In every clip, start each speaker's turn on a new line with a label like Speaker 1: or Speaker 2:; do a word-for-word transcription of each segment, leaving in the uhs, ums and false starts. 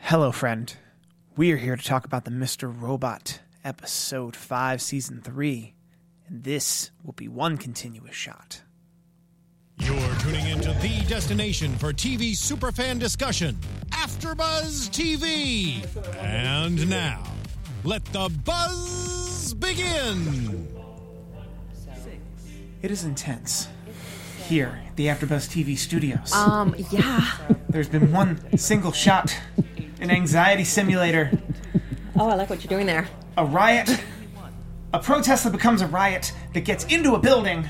Speaker 1: Hello, friend. We are here to talk about the Mister Robot, Episode five, Season three. And this will be one continuous shot.
Speaker 2: You're tuning into the destination for T V superfan discussion, AfterBuzz T V. And now, let the buzz begin.
Speaker 1: It is intense. Here at the AfterBuzz T V studios.
Speaker 3: Um, yeah.
Speaker 1: There's been one single shot, an anxiety simulator,
Speaker 3: Oh, I like what you're doing there.
Speaker 1: a riot, a protest that becomes a riot that gets into a building.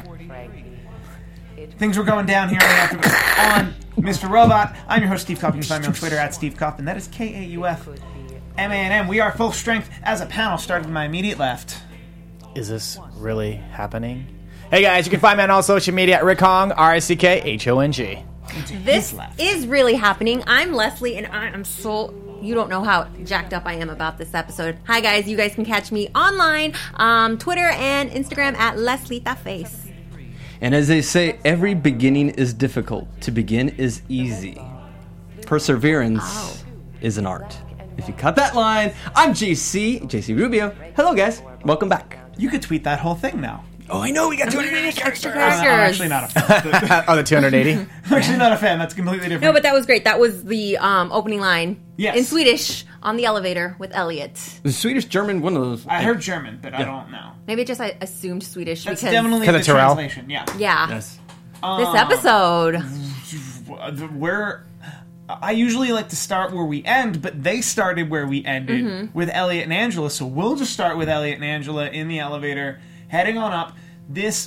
Speaker 1: Things were going down here on, the AfterBuzz on Mister Robot. I'm your host, Steve Kopp. You can find me on Twitter at Steve Kopp, and that is K A U F M A N M. We are full strength as a panel, starting with my immediate left.
Speaker 4: Is this really happening? Hey guys, you can find me on all social media at Rick Hong, R I C K H O N G.
Speaker 3: This is really happening. I'm Leslie, and I am so... You don't know how jacked up I am about this episode. Hi, guys. You guys can catch me online, um, Twitter and Instagram at Leslie the Face.
Speaker 5: And as they say, every beginning is difficult. To begin is easy. Perseverance
Speaker 3: Oh.
Speaker 5: is an art. If you cut that line, I'm J C, J C Rubio. Hello, guys. Welcome back.
Speaker 1: You could tweet that whole thing now.
Speaker 5: Oh, I know. We got two hundred eighty
Speaker 3: Extra
Speaker 1: I'm, I'm
Speaker 3: characters.
Speaker 1: actually not a fan.
Speaker 4: Oh, the two hundred eighty?
Speaker 1: I'm actually not a fan. That's completely different.
Speaker 3: No, but that was great. That was the um, opening line
Speaker 1: Yes.
Speaker 3: in Swedish on the elevator with Elliot.
Speaker 5: The Swedish, German, one of those.
Speaker 1: I heard German, but I
Speaker 5: Yeah.
Speaker 1: don't know.
Speaker 3: Maybe just I assumed Swedish
Speaker 1: That's
Speaker 3: because
Speaker 1: definitely
Speaker 4: Because
Speaker 1: the
Speaker 4: of Terrell?
Speaker 1: translation. Yeah.
Speaker 3: yeah,
Speaker 5: Yes.
Speaker 3: this episode.
Speaker 1: Where I usually like to start where we end, but they started where we ended
Speaker 3: Mm-hmm.
Speaker 1: with Elliot and Angela. So we'll just start with Elliot and Angela in the elevator, heading on up. This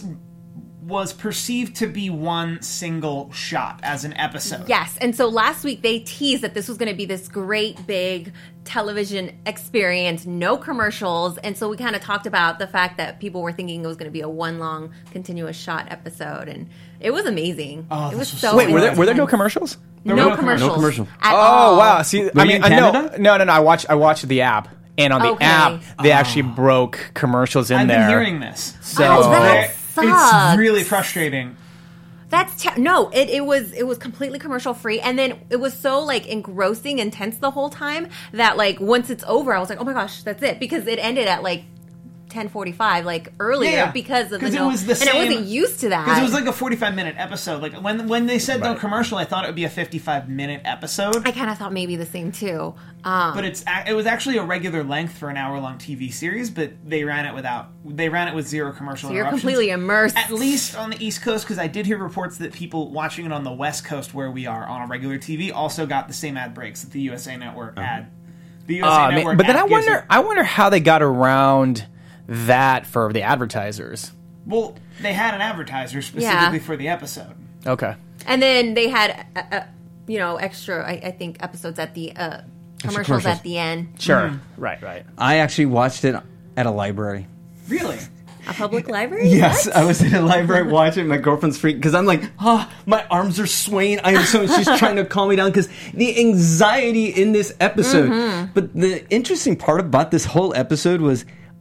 Speaker 1: was perceived to be one single shot as an episode.
Speaker 3: Yes, and so last week they teased that this was going to be this great big television experience, no commercials, and so we kind of talked about the fact that people were thinking it was going to be a one long continuous shot episode, and it was amazing.
Speaker 1: Oh,
Speaker 3: it was
Speaker 1: this was
Speaker 3: so
Speaker 1: so
Speaker 4: Wait, were there, were there no
Speaker 3: intense.
Speaker 4: commercials?
Speaker 1: There
Speaker 3: no,
Speaker 1: were no
Speaker 3: commercials,
Speaker 5: No commercial.
Speaker 3: at
Speaker 4: Oh,
Speaker 3: all.
Speaker 4: wow. See,
Speaker 5: Were
Speaker 4: I
Speaker 5: you
Speaker 4: mean,
Speaker 5: in
Speaker 4: I know,
Speaker 5: Canada?
Speaker 4: no, no, no. I watched, I watched the app, and on the
Speaker 3: Okay.
Speaker 4: app, they actually broke commercials in
Speaker 1: I've
Speaker 4: there.
Speaker 1: been hearing this.
Speaker 4: So,
Speaker 3: Oh, that
Speaker 1: It's
Speaker 3: sucks.
Speaker 1: really frustrating.
Speaker 3: That's te- no, it, it was it was completely commercial free, and then it was so like engrossing, intense the whole time that like once it's over, I was like, oh my gosh, that's it, because it ended at like ten forty-five, like earlier,
Speaker 1: Yeah,
Speaker 3: because of the
Speaker 1: 'cause it
Speaker 3: no,
Speaker 1: was the
Speaker 3: and I
Speaker 1: same-
Speaker 3: wasn't used to that.
Speaker 1: Because it was like a forty-five minute episode. Like when when they said no
Speaker 4: Right.
Speaker 1: commercial, I thought it would be a fifty-five minute episode.
Speaker 3: I kind of thought maybe the same too. Um,
Speaker 1: But it's a- it was actually a regular length for an hour long T V series, but they ran it without they ran it with zero commercial
Speaker 3: so you're
Speaker 1: interruptions.
Speaker 3: completely immersed.
Speaker 1: At least on the East Coast, because I did hear reports that people watching it on the West Coast, where we are on a regular T V, also got the same ad breaks that the U S A Network had. The U S A
Speaker 4: Uh, man,
Speaker 1: Network,
Speaker 4: but then
Speaker 1: app
Speaker 4: I
Speaker 1: gives
Speaker 4: wonder,
Speaker 1: you-
Speaker 4: I wonder how they got around that for the advertisers.
Speaker 1: well, they had an advertiser specifically for the episode.
Speaker 4: Okay.
Speaker 3: And then they had uh, uh, you know extra, I, I think, episodes at the uh, commercials,
Speaker 5: commercials.
Speaker 3: at the end.
Speaker 4: Sure.
Speaker 1: Mm-hmm.
Speaker 4: Right, right.
Speaker 5: I actually watched it at a library.
Speaker 1: Really?
Speaker 3: A public library.
Speaker 5: Yes,
Speaker 3: What?
Speaker 5: I was in a library watching. My girlfriend's freaking because I'm like, ah, my arms are swaying. I am so. She's trying to calm me down because the anxiety in this episode.
Speaker 3: Mm-hmm.
Speaker 5: But the interesting part about this whole episode was,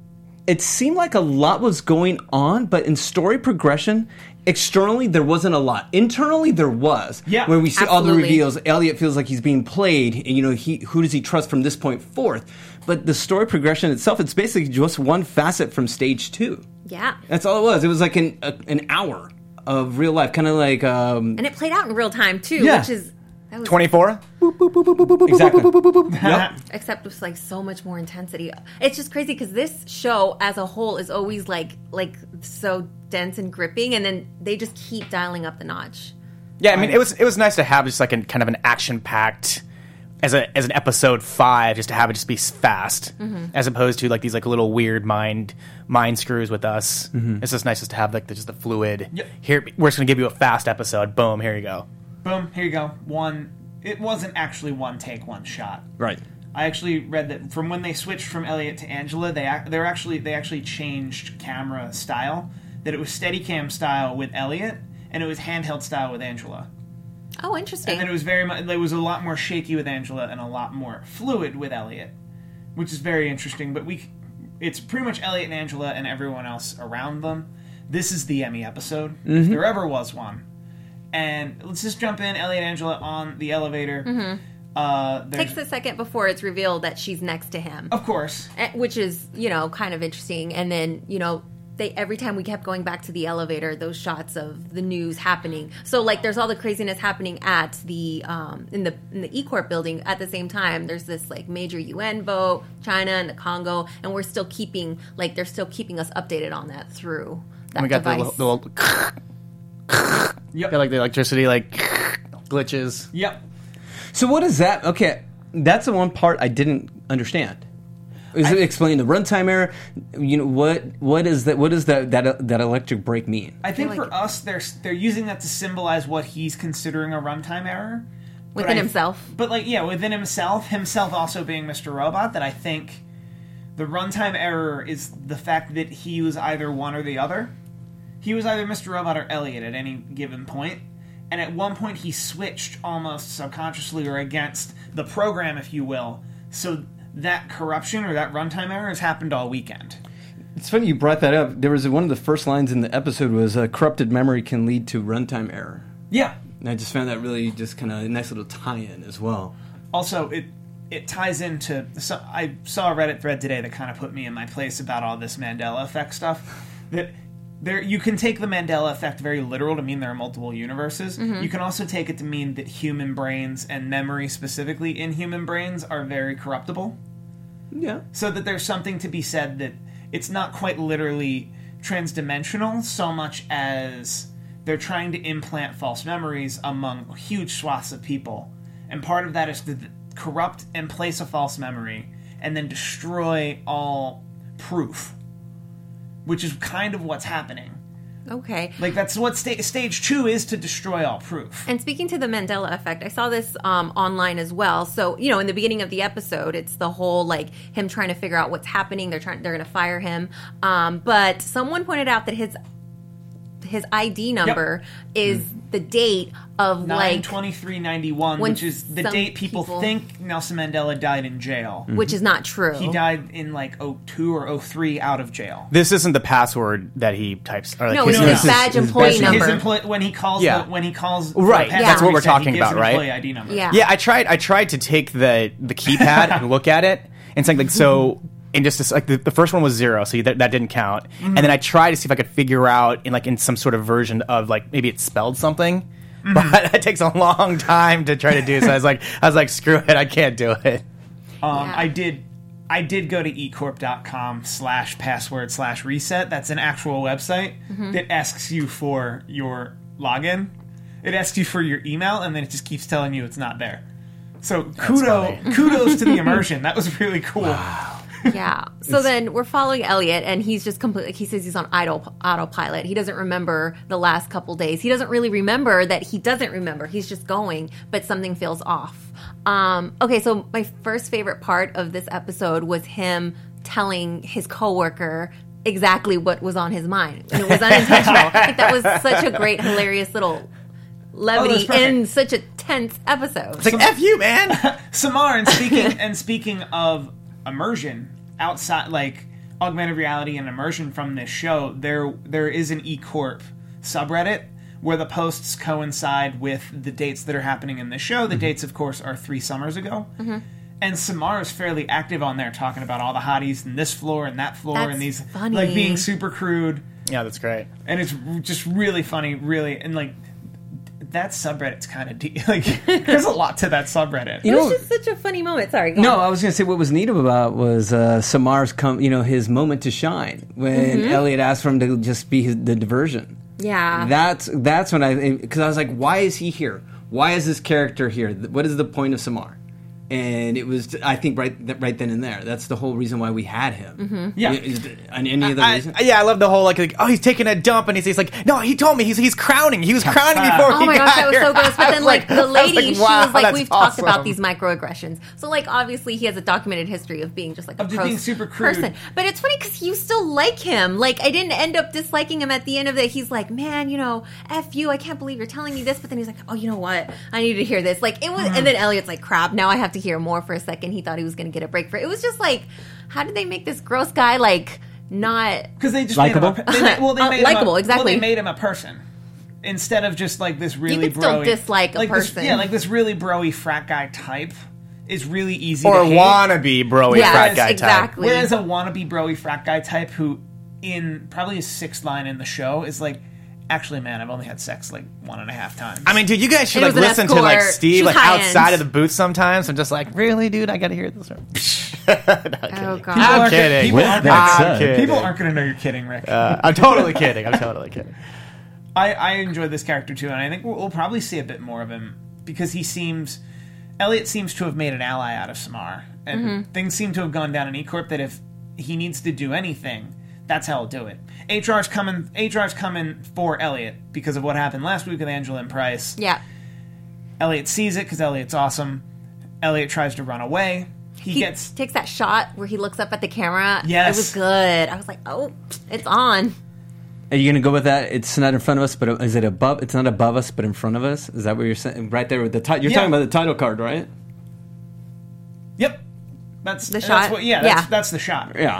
Speaker 5: it seemed like a lot was going on, but in story progression, externally there wasn't a lot. Internally there was.
Speaker 1: Yeah,
Speaker 5: when we see all the
Speaker 3: absolutely.
Speaker 5: reveals, Elliot feels like he's being played. And, you know, he who does he trust from this point forth? But the story progression itself, it's basically just one facet from stage two.
Speaker 3: Yeah.
Speaker 5: That's all it was. It was like an a, an hour of real life, kind of like um,
Speaker 3: And it played out in real time too,
Speaker 5: Yeah.
Speaker 3: which is that was
Speaker 4: twenty-four?
Speaker 5: exactly. Yep.
Speaker 3: except with like so much more intensity. It's just crazy because this show as a whole is always like like so dense and gripping, and then they just keep dialing up the notch.
Speaker 4: Yeah, I mean, it was it was nice to have just like a kind of an action packed as a as an episode five, just to have it just be fast, as opposed to like these like little weird mind mind screws with us. It's just nice just to have like the, just the fluid.
Speaker 1: Yep.
Speaker 4: Here, we're just gonna give you a fast episode. Boom, here you go.
Speaker 1: Boom, here you go. One. It wasn't actually one take, one shot.
Speaker 5: Right.
Speaker 1: I actually read that from when they switched from Elliot to Angela, they ac- they're actually they actually changed camera style. That it was Steadicam style with Elliot, and it was handheld style with Angela.
Speaker 3: Oh, interesting.
Speaker 1: And then it was very much. It was a lot more shaky with Angela and a lot more fluid with Elliot, which is very interesting. But we, it's pretty much Elliot and Angela and everyone else around them. This is the Emmy episode, if there ever was one. And let's just jump in. Elliot and Angela on the elevator. Uh, there's-
Speaker 3: Takes a second before it's revealed that she's next to him,
Speaker 1: of course.
Speaker 3: Eh, which is, you know, kind of interesting. And then, you know, they every time we kept going back to the elevator, those shots of the news happening. So like, there's all the craziness happening at the um, in the in the E-Corp building at the same time. There's this like major U N vote, China and the Congo, and we're still keeping like they're still keeping us updated on that through that
Speaker 4: we got the
Speaker 3: device.
Speaker 4: little, the little
Speaker 1: Yep.
Speaker 4: got like the electricity like glitches.
Speaker 1: Yep.
Speaker 5: So what is that? Okay, that's the one part I didn't understand. Is it explaining the runtime error? You know what? What is that? What does that that that electric break mean?
Speaker 1: I think
Speaker 3: feel
Speaker 1: for
Speaker 3: like-
Speaker 1: us, they're they're using that to symbolize what he's considering a runtime error But
Speaker 3: within
Speaker 1: I-
Speaker 3: himself.
Speaker 1: But like, yeah, within himself, himself also being Mister Robot. That I think the runtime error is the fact that he was either one or the other. He was either Mister Robot or Elliot at any given point, and at one point he switched almost subconsciously or against the program, if you will. So that corruption or that runtime error has happened all weekend.
Speaker 5: It's funny you brought that up. There was one of the first lines in the episode was uh, corrupted memory can lead to runtime error.
Speaker 1: Yeah.
Speaker 5: And I just found that really just kind of a nice little tie-in as well.
Speaker 1: Also, it it ties into. So I saw a Reddit thread today that kind of put me in my place about all this Mandela effect stuff. That there, you can take the Mandela effect very literal to mean there are multiple universes. You can also take it to mean that human brains and memory, specifically in human brains, are very corruptible.
Speaker 5: Yeah.
Speaker 1: So that there's something to be said that it's not quite literally transdimensional so much as they're trying to implant false memories among huge swaths of people. And part of that is to corrupt and place a false memory and then destroy all proof, which is kind of what's happening.
Speaker 3: Okay.
Speaker 1: Like, that's what sta- stage two is, to destroy all proof.
Speaker 3: And speaking to the Mandela effect, I saw this um, online as well. So, you know, in the beginning of the episode, it's the whole, like, him trying to figure out what's happening. They're trying, they're going to fire him. Um, but someone pointed out that his his I D number is the date of,
Speaker 1: nine
Speaker 3: like,
Speaker 1: twenty-three ninety-one,
Speaker 3: when
Speaker 1: which is the
Speaker 3: some
Speaker 1: date people,
Speaker 3: people-
Speaker 1: think Nelson Mandela died in jail.
Speaker 3: which is not true.
Speaker 1: He died in, like, oh two or oh three out of jail.
Speaker 4: This isn't the password that he types. Or like
Speaker 3: No,
Speaker 4: his,
Speaker 3: it's
Speaker 1: no,
Speaker 3: his
Speaker 1: no.
Speaker 3: badge
Speaker 5: His
Speaker 3: employee
Speaker 5: badge-
Speaker 3: number.
Speaker 1: His employee, when he calls,
Speaker 4: Yeah.
Speaker 1: the, when he calls,
Speaker 4: Right,
Speaker 1: the
Speaker 4: that's
Speaker 1: password
Speaker 4: what we're
Speaker 1: reset,
Speaker 4: talking
Speaker 1: he gives
Speaker 4: about,
Speaker 1: an
Speaker 4: right?
Speaker 1: employee I D number.
Speaker 3: Yeah.
Speaker 4: Yeah, I tried. I tried to take the the keypad and look at it and saying like so. And just this, like the, the first one was zero, so that, that didn't count.
Speaker 1: Mm-hmm.
Speaker 4: And then I tried to see if I could figure out in like in some sort of version of like maybe it spelled something,
Speaker 1: Mm-hmm.
Speaker 4: but it takes a long time to try to do. So I was like, I was like, screw it, I can't do it.
Speaker 1: Um,
Speaker 3: Yeah.
Speaker 1: I did. I did go to ecorp.com slash password slash reset. That's an actual website
Speaker 3: Mm-hmm.
Speaker 1: that asks you for your login. It asks you for your email, and then it just keeps telling you it's not there. So kudo, kudos to the immersion. That was really cool.
Speaker 3: Yeah. So then we're following Elliot, and he's just completely. He says he's on idle, autopilot. He doesn't remember the last couple days. He doesn't really remember that he doesn't remember. He's just going, but something feels off. Um, okay, so my first favorite part of this episode was him telling his coworker exactly what was on his mind, and it was unintentional. I think that was such a great, hilarious little levity
Speaker 1: perfect.
Speaker 3: in such a tense episode.
Speaker 4: It's like F you, man.
Speaker 1: Samar, and speaking and speaking of immersion, outside like augmented reality and immersion from this show, there there is an eCorp subreddit where the posts coincide with the dates that are happening in the show. The dates, of course, are three summers ago.
Speaker 3: Mm-hmm.
Speaker 1: And Samar is fairly active on there, talking about all the hotties and this floor and that floor
Speaker 3: That's
Speaker 1: and these
Speaker 3: funny.
Speaker 1: like being super crude.
Speaker 4: Yeah, that's great.
Speaker 1: And it's r- just really funny, really, and like that subreddit's kind of deep. Like, there's a lot to that subreddit.
Speaker 3: it
Speaker 5: You know,
Speaker 3: was just such a funny moment. Sorry. go
Speaker 5: no,
Speaker 3: on.
Speaker 5: I was going to say what was neat about was uh, Samar's come, you know, his moment to shine when
Speaker 3: Mm-hmm.
Speaker 5: Elliot asked for him to just be his, the diversion.
Speaker 3: Yeah.
Speaker 5: That's that's when I because I was like, why is he here? Why is this character here? What is the point of Samar? And it was, I think, right right then and there. That's the whole reason why we had him.
Speaker 3: Mm-hmm.
Speaker 1: Yeah.
Speaker 5: Is- And any other
Speaker 4: I,
Speaker 5: reason?
Speaker 4: yeah, I love the whole like, like, oh, he's taking a dump, and he's, he's like, no, he told me he's he's crowning. He was crowning before
Speaker 3: Oh
Speaker 4: he
Speaker 3: my
Speaker 4: got
Speaker 3: gosh, that was
Speaker 4: here.
Speaker 3: so gross. But
Speaker 4: I
Speaker 3: then,
Speaker 4: was
Speaker 3: like,
Speaker 4: I
Speaker 3: the
Speaker 4: was
Speaker 3: lady,
Speaker 4: like,
Speaker 3: she
Speaker 4: wow,
Speaker 3: was like,
Speaker 4: that's
Speaker 3: we've talked about
Speaker 4: awesome.
Speaker 3: these microaggressions. So, like, obviously, he has a documented history of being just like a
Speaker 1: Of just
Speaker 3: gross
Speaker 1: being super crude.
Speaker 3: person. But it's funny because you still like him. Like, I didn't end up disliking him at the end of it. He's like, man, you know, F you, I can't believe you're telling me this. But then he's like, oh, you know what? I need to hear this. Like, it was,
Speaker 1: Mm-hmm.
Speaker 3: and then Elliot's like, crap, now I have to hear more for a second. He thought he was going to get a break for it. It was just like, how did they make this gross guy, like, not.
Speaker 1: Because they just
Speaker 5: Likeable?
Speaker 1: made him a, they made, well, they
Speaker 3: Uh,
Speaker 1: made him
Speaker 3: likable,
Speaker 1: a,
Speaker 3: exactly.
Speaker 1: Well, they made him a person. instead of just like this really
Speaker 3: can still
Speaker 1: broy,
Speaker 3: dislike a
Speaker 1: like this-
Speaker 3: person.
Speaker 1: yeah, like this really broy frat guy type is really easy
Speaker 4: Or
Speaker 1: to hate.
Speaker 4: wannabe broy
Speaker 3: Yes,
Speaker 4: frat guy
Speaker 3: exactly.
Speaker 1: Whereas a wannabe broy frat guy type who, in probably his sixth line in the show, is like, actually, man, I've only had sex like one and a half times.
Speaker 4: I mean, dude, you guys should
Speaker 3: It
Speaker 4: like
Speaker 3: was an
Speaker 4: listen to like
Speaker 3: escort.
Speaker 4: Steve
Speaker 3: She was
Speaker 4: like
Speaker 3: high
Speaker 4: outside
Speaker 3: end.
Speaker 4: of the booth sometimes. I'm just like, really, dude, I got to hear this. No,
Speaker 3: Oh
Speaker 4: kidding.
Speaker 3: god.
Speaker 4: I'm
Speaker 1: aren't-
Speaker 4: kidding.
Speaker 1: people
Speaker 5: With
Speaker 1: aren't-
Speaker 5: that
Speaker 4: I'm
Speaker 5: said,
Speaker 4: kidding.
Speaker 1: people aren't going to know you're kidding, Rick.
Speaker 4: Uh, I'm totally kidding. I'm totally kidding.
Speaker 1: I, I enjoyed this character too, and I think we'll, we'll probably see a bit more of him because he seems, Elliot seems to have made an ally out of Samar, and
Speaker 3: Mm-hmm.
Speaker 1: things seem to have gone down in E-Corp that if he needs to do anything, that's how he'll do it. H R's coming. H R's coming for Elliot because of what happened last week with Angela and Price.
Speaker 3: Yeah.
Speaker 1: Elliot sees it because Elliot's awesome. Elliot tries to run away. He,
Speaker 3: He
Speaker 1: gets
Speaker 3: takes that shot where he looks up at the camera.
Speaker 1: Yes.
Speaker 3: It was good. I was like, oh, it's on.
Speaker 5: Are you going to go with that? It's not in front of us, but is it above? It's not above us, but in front of us. Is that what you're saying? Right there with the title. You're
Speaker 1: Yeah.
Speaker 5: talking about the title card, right?
Speaker 1: Yep. That's
Speaker 3: The
Speaker 1: that's
Speaker 3: shot?
Speaker 1: What, yeah, that's,
Speaker 3: Yeah.
Speaker 1: that's the shot.
Speaker 5: Yeah.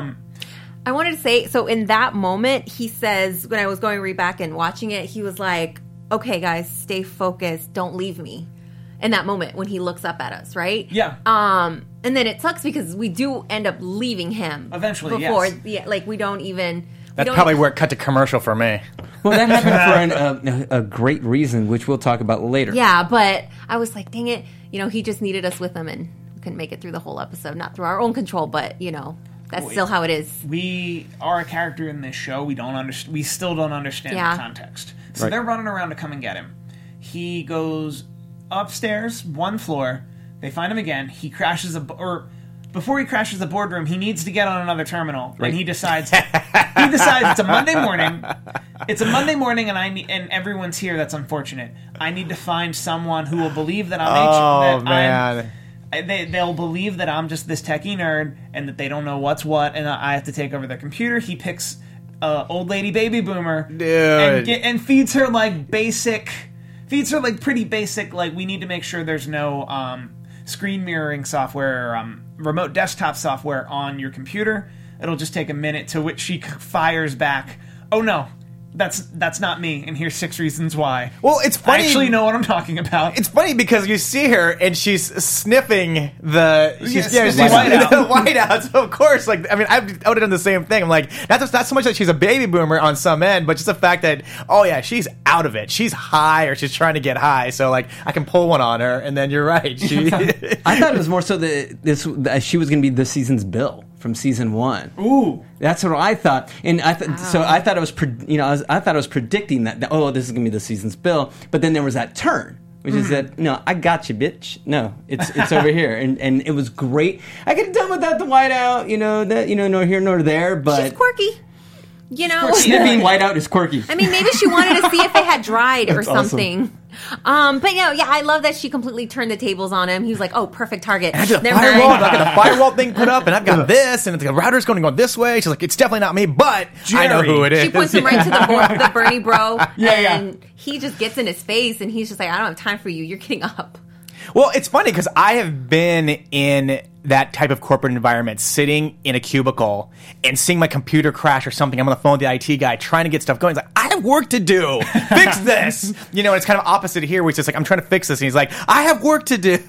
Speaker 3: I wanted to say, so in that moment, he says, when I was going read back and watching it, he was like, okay, guys, stay focused. Don't leave me. In that moment when he looks up at us, right?
Speaker 1: Yeah.
Speaker 3: Um, and then it sucks because we do end up leaving him
Speaker 1: Eventually,
Speaker 3: Before,
Speaker 1: yes.
Speaker 3: yeah, like we don't even. we
Speaker 4: That's
Speaker 3: don't
Speaker 4: probably
Speaker 3: even-
Speaker 4: where it cut to commercial for me.
Speaker 5: Well, that happened for an, uh, a great reason, which we'll talk about later.
Speaker 3: Yeah, but I was like, dang it, you know, he just needed us with him, and we couldn't make it through the whole episode, not through our own control, but you know, that's
Speaker 1: Wait.
Speaker 3: still how it is.
Speaker 1: We are a character in this show. We don't understand. We still don't understand
Speaker 3: Yeah.
Speaker 1: the context. So
Speaker 5: Right.
Speaker 1: they're running around to come and get him. He goes upstairs, one floor. They find him again. He crashes a, or before he crashes the boardroom, he needs to get on another terminal,
Speaker 5: Right.
Speaker 1: and he decides. he decides it's a Monday morning. It's a Monday morning, and I need, and everyone's here. That's unfortunate. I need to find someone who will believe that I'm.
Speaker 4: Oh,
Speaker 1: H, that
Speaker 4: man.
Speaker 1: I'm, I- They, they'll believe that I'm just this techie nerd and that they don't know what's what, and I have to take over their computer. He picks uh, old lady baby boomer,
Speaker 4: Dude.
Speaker 1: and, get, and feeds her like basic, feeds her like pretty basic. Like we need to make sure there's no um, screen mirroring software, or, um, remote desktop software on your computer. It'll just take a minute. To which she fires back, "Oh no, that's that's not me." And here's six reasons why.
Speaker 4: Well, it's
Speaker 1: I
Speaker 4: funny.
Speaker 1: actually know what I'm talking about.
Speaker 4: It's funny because you see her and she's sniffing the she's,
Speaker 1: Yeah,
Speaker 4: yeah,
Speaker 1: sniffing
Speaker 4: she's
Speaker 1: whiteout.
Speaker 4: the whiteout. So of course, like I mean, I've, I would have done the same thing. I'm like, not just, not so much that she's a baby boomer on some end, but just the fact that oh yeah, she's out of it. She's high or she's trying to get high. So like, I can pull one on her, and then you're right. She,
Speaker 5: I thought it was more so that this that she was going to be this season's Bill from season one.
Speaker 1: Ooh.
Speaker 5: That's what I thought, and I th- so I thought I was, pre- you know, I, was, I thought I was predicting that, that. Oh, this is gonna be the season's Bill. But then there was that turn, which is that no, I got you, bitch. No, it's it's over here, and and it was great. I could have done without the whiteout, you know, that you know, nor here nor there. But
Speaker 3: She's quirky. You know,
Speaker 1: quirky.
Speaker 5: sniffing whiteout is quirky.
Speaker 3: I mean, maybe she wanted to see if it had dried or
Speaker 5: That's awesome.
Speaker 3: something. Um, but you know, yeah, I love that she completely turned the tables on him. He was like, "Oh, perfect target."
Speaker 4: I did a
Speaker 3: Never
Speaker 4: firewall.
Speaker 3: mind.
Speaker 4: I got a firewall thing put up, and I've got this, and the router's going to go this way. She's like, it's definitely not me, but I know
Speaker 1: Jerry.
Speaker 4: who it is.
Speaker 3: She points him right to the, bo- the Bernie bro,
Speaker 1: Yeah,
Speaker 3: and
Speaker 1: yeah.
Speaker 3: he just gets in his face, and he's just like, "I don't have time for you. You're getting up."
Speaker 4: Well, it's funny because I have been in that type of corporate environment, sitting in a cubicle and seeing my computer crash or something. I'm on the phone with the I T guy trying to get stuff going. He's like, I have work to do. Fix this. You know, and it's kind of opposite here, where he's just like, I'm trying to fix this. And he's like, I have work to do.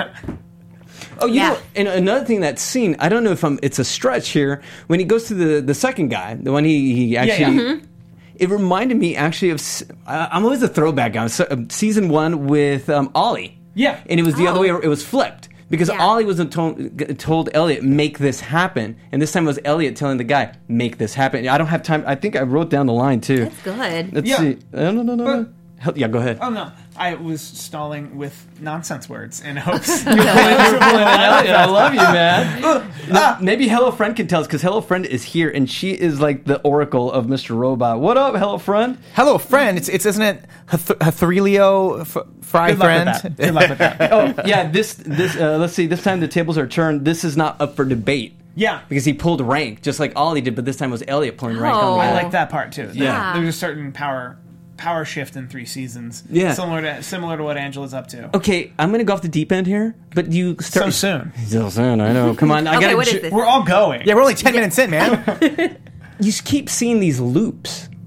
Speaker 5: Oh, you
Speaker 3: Yeah.
Speaker 5: know, and another thing that scene, I don't know if I'm, it's a stretch here, when he goes to the, the second guy, the one he, he actually,
Speaker 1: yeah.
Speaker 3: Mm-hmm.
Speaker 5: it reminded me actually of, s- I- I'm always a throwback guy, so, um, season one with um, Ollie.
Speaker 1: Yeah.
Speaker 5: And it was the
Speaker 3: Oh.
Speaker 5: other way, it was flipped. Because
Speaker 3: Yeah.
Speaker 5: Ollie wasn't told, told Elliot, make this happen. And this time it was Elliot telling the guy, make this happen. I don't have time. I think I wrote down the line, too.
Speaker 3: That's good.
Speaker 5: Let's
Speaker 1: Yeah.
Speaker 5: see. Uh, no, no, no, no.
Speaker 1: But-
Speaker 5: Hell, yeah, go ahead.
Speaker 1: Oh no, I was stalling with nonsense words in hopes.
Speaker 5: I love you, man. No, maybe Hello Friend can tell us, because Hello Friend is here, and she is like the oracle of Mister Robot. What up, Hello Friend?
Speaker 4: Hello, friend. It's, it's isn't it Hath- Hathrelio f- Fry
Speaker 1: Good luck
Speaker 4: friend?
Speaker 1: with that. Good luck with that.
Speaker 5: Oh, yeah, this, this uh, let's see, this time the tables are turned. This is not up for debate.
Speaker 1: Yeah.
Speaker 5: Because he pulled rank, just like Ollie did, but this time it was Elliot pulling rank on
Speaker 3: Oh.
Speaker 5: the
Speaker 1: I
Speaker 5: guy.
Speaker 1: like that part too.
Speaker 3: Yeah.
Speaker 1: There's a certain power power shift in three seasons.
Speaker 5: Yeah.
Speaker 1: Similar to similar to what Angela's up to.
Speaker 5: Okay, I'm going to go off the deep end here, but you start...
Speaker 1: So soon.
Speaker 5: So soon, I know. Come on, I
Speaker 3: Okay,
Speaker 5: gotta...
Speaker 3: what is
Speaker 5: ju-
Speaker 3: this?
Speaker 1: We're all going.
Speaker 4: Yeah, we're only ten minutes in, man.
Speaker 5: You keep seeing these loops.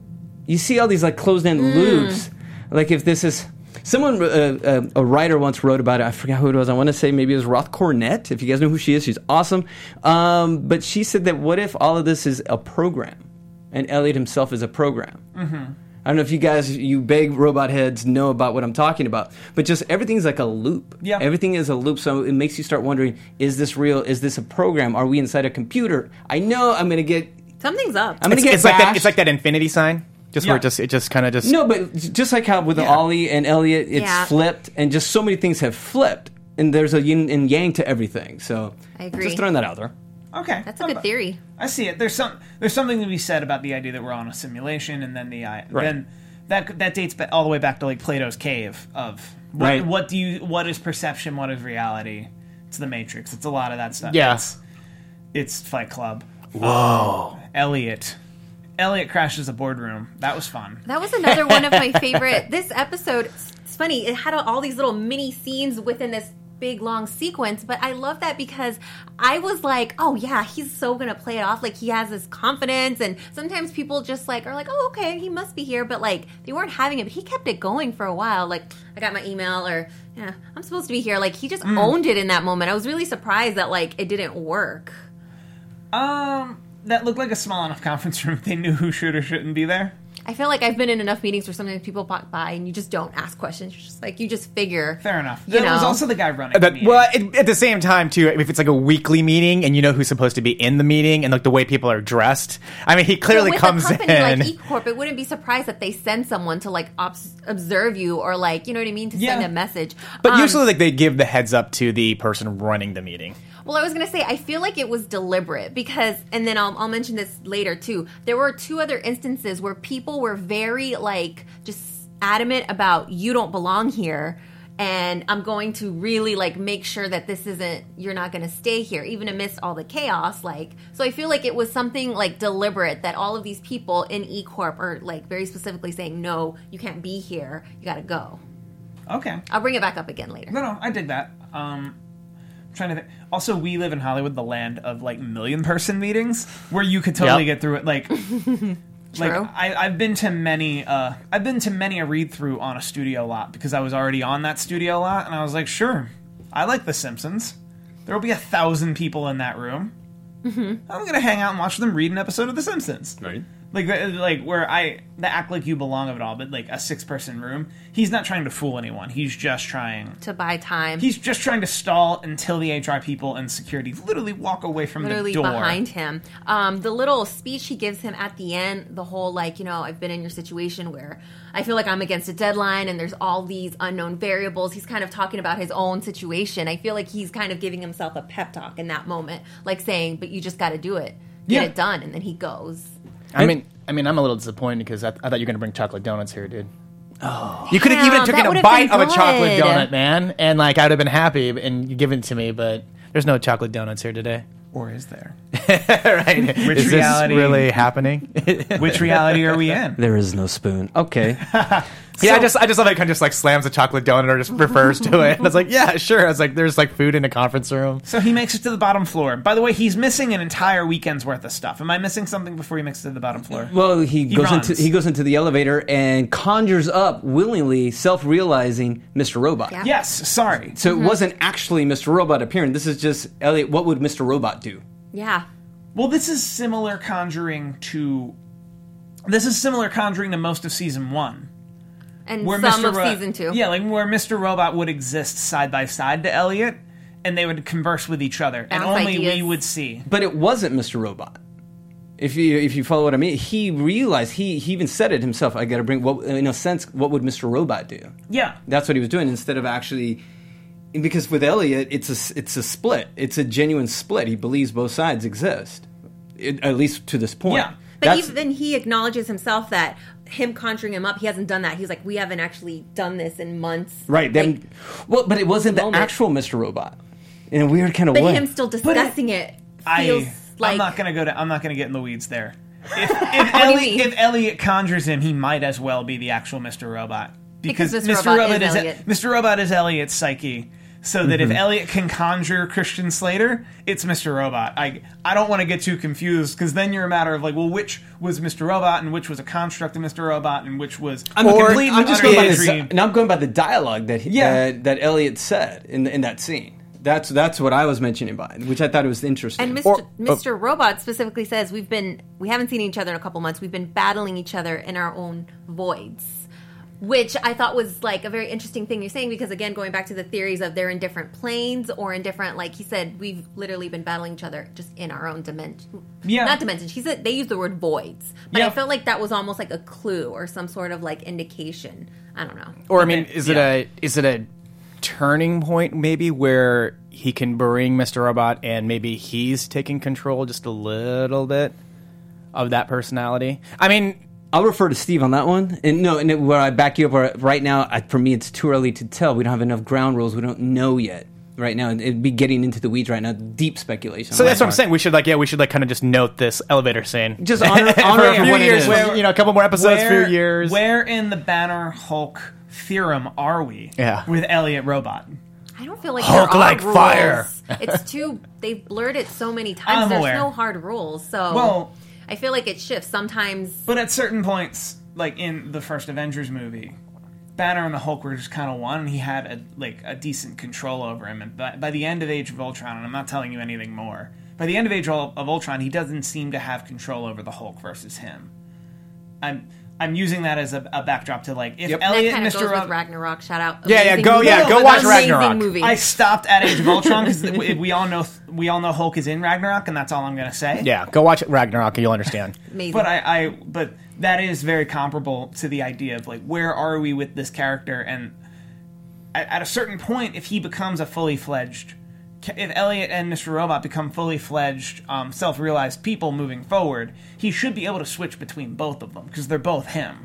Speaker 5: you see all these like closed-end
Speaker 3: Mm.
Speaker 5: loops. Like if this is someone, uh, uh, a writer once wrote about it. I forgot who it was. I want to say maybe it was Roth Cornett. If you guys know who she is, she's awesome. Um, but she said that what if all of this is a program, and Elliot himself is a program? Mm-hmm. I don't know if you guys, you big robot heads, know about what I'm talking about. But just everything's like a loop.
Speaker 1: Yeah.
Speaker 5: Everything is a loop, so it makes you start wondering: is this real? Is this a program? Are we inside a computer? I know I'm going to get.
Speaker 3: Something's up.
Speaker 5: I'm going
Speaker 4: It's,
Speaker 5: to get
Speaker 4: it's like that.
Speaker 5: bashed.
Speaker 4: It's like that infinity sign. Just
Speaker 1: Yeah.
Speaker 4: where it just it just kind of just
Speaker 5: No, but just like how with
Speaker 1: Yeah.
Speaker 5: Ollie and Elliot, it's
Speaker 3: Yeah.
Speaker 5: flipped, and just so many things have flipped, and there's a yin and yang to everything. So
Speaker 3: I agree.
Speaker 5: Just throwing that out there.
Speaker 1: Okay,
Speaker 3: That's a good theory.
Speaker 1: I see it. There's some. There's something to be said about the idea that we're on a simulation, and then the I then that that dates ba- all the way back to like Plato's cave of what,
Speaker 5: Right.
Speaker 1: what do you what is perception, what is reality? It's the Matrix. It's a lot of that stuff.
Speaker 4: Yeah.
Speaker 1: It's, it's Fight Club. Whoa. Elliot. Elliot crashes a boardroom. That was fun.
Speaker 3: That was another one of my favorite. This episode, it's funny, it had all these little mini scenes within this big long sequence, but I love that because I was like, oh yeah, he's so gonna play it off like he has this confidence, and sometimes people just like are like, oh okay, he must be here, but like they weren't having it, but he kept it going for a while. Like, I got my email, or yeah, I'm supposed to be here. Like, he just owned it in that moment. I was really surprised that like it didn't work.
Speaker 1: Um, that looked like a small enough conference room. They knew who should or shouldn't be there.
Speaker 3: I feel like I've been in enough meetings where sometimes people pop by and you just don't ask questions. You're just like, you just figure.
Speaker 1: Fair enough.
Speaker 3: You
Speaker 1: There was
Speaker 3: know.
Speaker 1: also the guy running the
Speaker 4: But,
Speaker 1: meeting.
Speaker 4: well, it, at the same time, too, if it's like a weekly meeting and you know who's supposed to be in the meeting and like the way people are dressed, I mean, he clearly
Speaker 3: But with
Speaker 4: comes
Speaker 3: a company
Speaker 4: in.
Speaker 3: like eCorp, it wouldn't be surprised that they send someone to like obs- observe you or like, you know what I mean, to
Speaker 1: Yeah.
Speaker 3: send a message.
Speaker 4: but
Speaker 3: Um,
Speaker 4: usually, like they give the heads up to the person running the meeting.
Speaker 3: Well, I was going to say, I feel like it was deliberate because, and then I'll, I'll mention this later too. There were two other instances where people were very, like, just adamant about, you don't belong here. And I'm going to really, like, make sure that this isn't, you're not going to stay here, even amidst all the chaos. Like, so I feel like it was something, like, deliberate that all of these people in eCorp are, like, very specifically saying, no, you can't be here. You got to go.
Speaker 1: Okay.
Speaker 3: I'll bring it back up again later.
Speaker 1: No, no, I dig that. Um, I'm trying to think. Also, we live in Hollywood, the land of like million person meetings, where you could totally
Speaker 4: Yep.
Speaker 1: get through it. Like, like
Speaker 3: True.
Speaker 1: I, I've been to many. Uh, I've been to many a read through on a studio lot because I was already on that studio lot, and I was like, sure, I like The Simpsons. There will be a thousand people in that room. Mm-hmm. I'm gonna hang out and watch them read an episode of The Simpsons.
Speaker 5: Right.
Speaker 1: Like, the- like where I the act like you belong of it all, but like a six person room. He's not trying to fool anyone. He's just trying.
Speaker 3: To buy time.
Speaker 1: He's just trying to stall until the H R people and security literally walk away from
Speaker 3: literally
Speaker 1: the door.
Speaker 3: behind him. Um, the little speech he gives him at the end, the whole like, you know, I've been in your situation where I feel like I'm against a deadline and there's all these unknown variables. He's kind of talking about his own situation. I feel like he's kind of giving himself a pep talk in that moment, like saying, but you just got to do it. Get
Speaker 1: Yeah.
Speaker 3: it done. And then he goes.
Speaker 4: I mean, I mean, I'm a little disappointed because I, I thought you were going to bring chocolate donuts here, dude. Oh, you could have
Speaker 3: Yeah,
Speaker 4: even
Speaker 3: that
Speaker 4: taken a
Speaker 3: would've
Speaker 4: bite
Speaker 3: been
Speaker 4: of a chocolate
Speaker 3: good.
Speaker 4: donut, man, and like I would have been happy, and you give it to me. But there's no chocolate donuts here today.
Speaker 1: Or is there?
Speaker 4: Right?
Speaker 1: Which
Speaker 4: is
Speaker 1: reality-
Speaker 4: this really happening?
Speaker 1: Which reality are we in?
Speaker 5: There is no spoon. Okay.
Speaker 4: Yeah, I just I just love that it kind of just like slams a chocolate donut or just refers to it. And it's like, yeah, sure. I was like, there's like food in a conference room.
Speaker 1: So he makes it to the bottom floor. By the way, he's missing an entire weekend's worth of stuff. Am I missing something before he makes it to the bottom floor?
Speaker 5: Well, he,
Speaker 1: He
Speaker 5: goes
Speaker 1: runs.
Speaker 5: into he goes into the elevator and conjures up willingly, self-realizing Mister Robot.
Speaker 3: Yeah.
Speaker 1: Yes, sorry.
Speaker 5: So
Speaker 3: Mm-hmm.
Speaker 5: it wasn't actually Mister Robot appearing. This is just Elliot. What would Mister Robot do?
Speaker 3: Yeah.
Speaker 1: Well, this is similar conjuring to... This is similar conjuring to most of season one.
Speaker 3: And
Speaker 1: Where
Speaker 3: some
Speaker 1: Mister
Speaker 3: of
Speaker 1: Ro-
Speaker 3: season two.
Speaker 1: Yeah, like where Mister Robot would exist side by side to Elliot, and they would converse with each other, and
Speaker 3: Bounce
Speaker 1: only we
Speaker 3: ideas.
Speaker 1: would see.
Speaker 5: But it wasn't Mister Robot. If you if you follow what I mean, he realized he he even said it himself. I got to bring what in a sense. What would Mister Robot do?
Speaker 1: Yeah.
Speaker 5: That's what he was doing instead of actually. Because with Elliot, it's a it's a split. It's a genuine split. He believes both sides exist, it, at least to this point.
Speaker 1: Yeah.
Speaker 3: But
Speaker 5: That's-
Speaker 3: even he acknowledges himself that him conjuring him up, he hasn't done that. He's like, we haven't actually done this in months.
Speaker 5: right.
Speaker 3: Like,
Speaker 5: Then, well, but it wasn't the
Speaker 3: moment.
Speaker 5: actual Mister Robot. In a weird kind of
Speaker 3: but
Speaker 5: way.
Speaker 3: him still
Speaker 1: But it-
Speaker 3: discussing it,
Speaker 1: I,
Speaker 3: feels like
Speaker 1: I'm not gonna go to. I'm not gonna get in the weeds there. If, if,
Speaker 3: do you
Speaker 1: Elliot,
Speaker 3: mean?
Speaker 1: if Elliot conjures him, he might as well be the actual Mister Robot
Speaker 3: Because Mister Robot is Elliot.
Speaker 1: Mister Robot is Elliot's psyche. So that if Elliot can conjure Christian Slater, it's Mister Robot. I I don't want to get too confused because then you're a matter of like, well, which was Mister Robot and which was a construct of Mister Robot and which was
Speaker 5: I'm,
Speaker 1: a
Speaker 5: or,
Speaker 1: complete
Speaker 5: I'm just
Speaker 1: and
Speaker 5: going by
Speaker 1: utter
Speaker 5: the,
Speaker 1: dream.
Speaker 5: now I'm going by the dialogue that he,
Speaker 1: Yeah.
Speaker 5: that, that Elliot said in in that scene. That's that's what I was mentioning by, which I thought was interesting.
Speaker 3: And Mister
Speaker 4: Or-
Speaker 3: Mister Robot specifically says we've been we haven't seen each other in a couple months. We've been battling each other in our own voids, which I thought was like a very interesting thing you're saying because again, going back to the theories of they're in different planes or in different, like he said, we've literally been battling each other just in our own dimension.
Speaker 1: Yeah.
Speaker 3: Not dimensions. He said they used the word voids, but
Speaker 1: Yeah.
Speaker 3: I felt like that was almost like a clue or some sort of like indication. I don't know.
Speaker 4: Or I mean,
Speaker 1: Okay,
Speaker 4: is
Speaker 1: yeah.
Speaker 4: it a is it a turning point maybe where he can bring Mister Robot and maybe he's taking control just a little bit of that personality? I mean,
Speaker 5: I'll refer to Steve on that one. And no, and where I back you up where- right now, I, for me, it's too early to tell. We don't have enough ground rules. We don't know yet. Right now, it'd be getting into the weeds right now. Deep speculation.
Speaker 4: so
Speaker 5: on
Speaker 4: that's
Speaker 5: my
Speaker 4: what I'm
Speaker 5: part.
Speaker 4: saying. We should like, yeah, we should like kind of just note this elevator scene.
Speaker 5: Just honor, honor
Speaker 4: for
Speaker 5: it
Speaker 4: a
Speaker 5: for
Speaker 4: few
Speaker 5: what it
Speaker 4: years,
Speaker 5: is.
Speaker 4: where, you know, a couple more episodes, a few years.
Speaker 1: Where in the Banner Hulk theorem are we?
Speaker 4: Yeah.
Speaker 1: With Elliot Robot.
Speaker 3: I don't feel like
Speaker 4: Hulk
Speaker 3: there are
Speaker 4: like
Speaker 3: rules.
Speaker 4: fire.
Speaker 3: It's too they've blurred it so many times.
Speaker 1: I'm
Speaker 3: There's
Speaker 1: aware.
Speaker 3: no hard rules. So
Speaker 1: Well-
Speaker 3: I feel like it shifts sometimes.
Speaker 1: But at certain points, like in the first Avengers movie, Banner and the Hulk were just kind of one, and he had a, like a decent control over him. And by, by the end of Age of Ultron, and I'm not telling you anything more, by the end of Age of Ultron, he doesn't seem to have control over the Hulk versus him. I'm I'm using that as a, a backdrop to like if
Speaker 4: Yep.
Speaker 3: That
Speaker 1: Elliot
Speaker 3: kind
Speaker 1: and
Speaker 3: of
Speaker 1: Mister
Speaker 3: goes with
Speaker 1: Rob-
Speaker 3: Ragnarok. Shout out.
Speaker 4: Yeah, yeah,
Speaker 3: Amazing
Speaker 4: go-
Speaker 3: movie.
Speaker 4: yeah,
Speaker 1: go watch
Speaker 3: Amazing
Speaker 4: Ragnarok.
Speaker 3: Movie.
Speaker 1: I stopped at Age of Ultron because we all know we all know Hulk is in Ragnarok, and that's all I'm going to say.
Speaker 4: Yeah, go watch Ragnarok and you'll understand.
Speaker 3: Amazing.
Speaker 1: But I, I, but that is very comparable to the idea of like, where are we with this character? And at, at a certain point, if he becomes a fully fledged, if Elliot and Mister Robot become fully fledged, um, self-realized people moving forward, he should be able to switch between both of them because they're both him.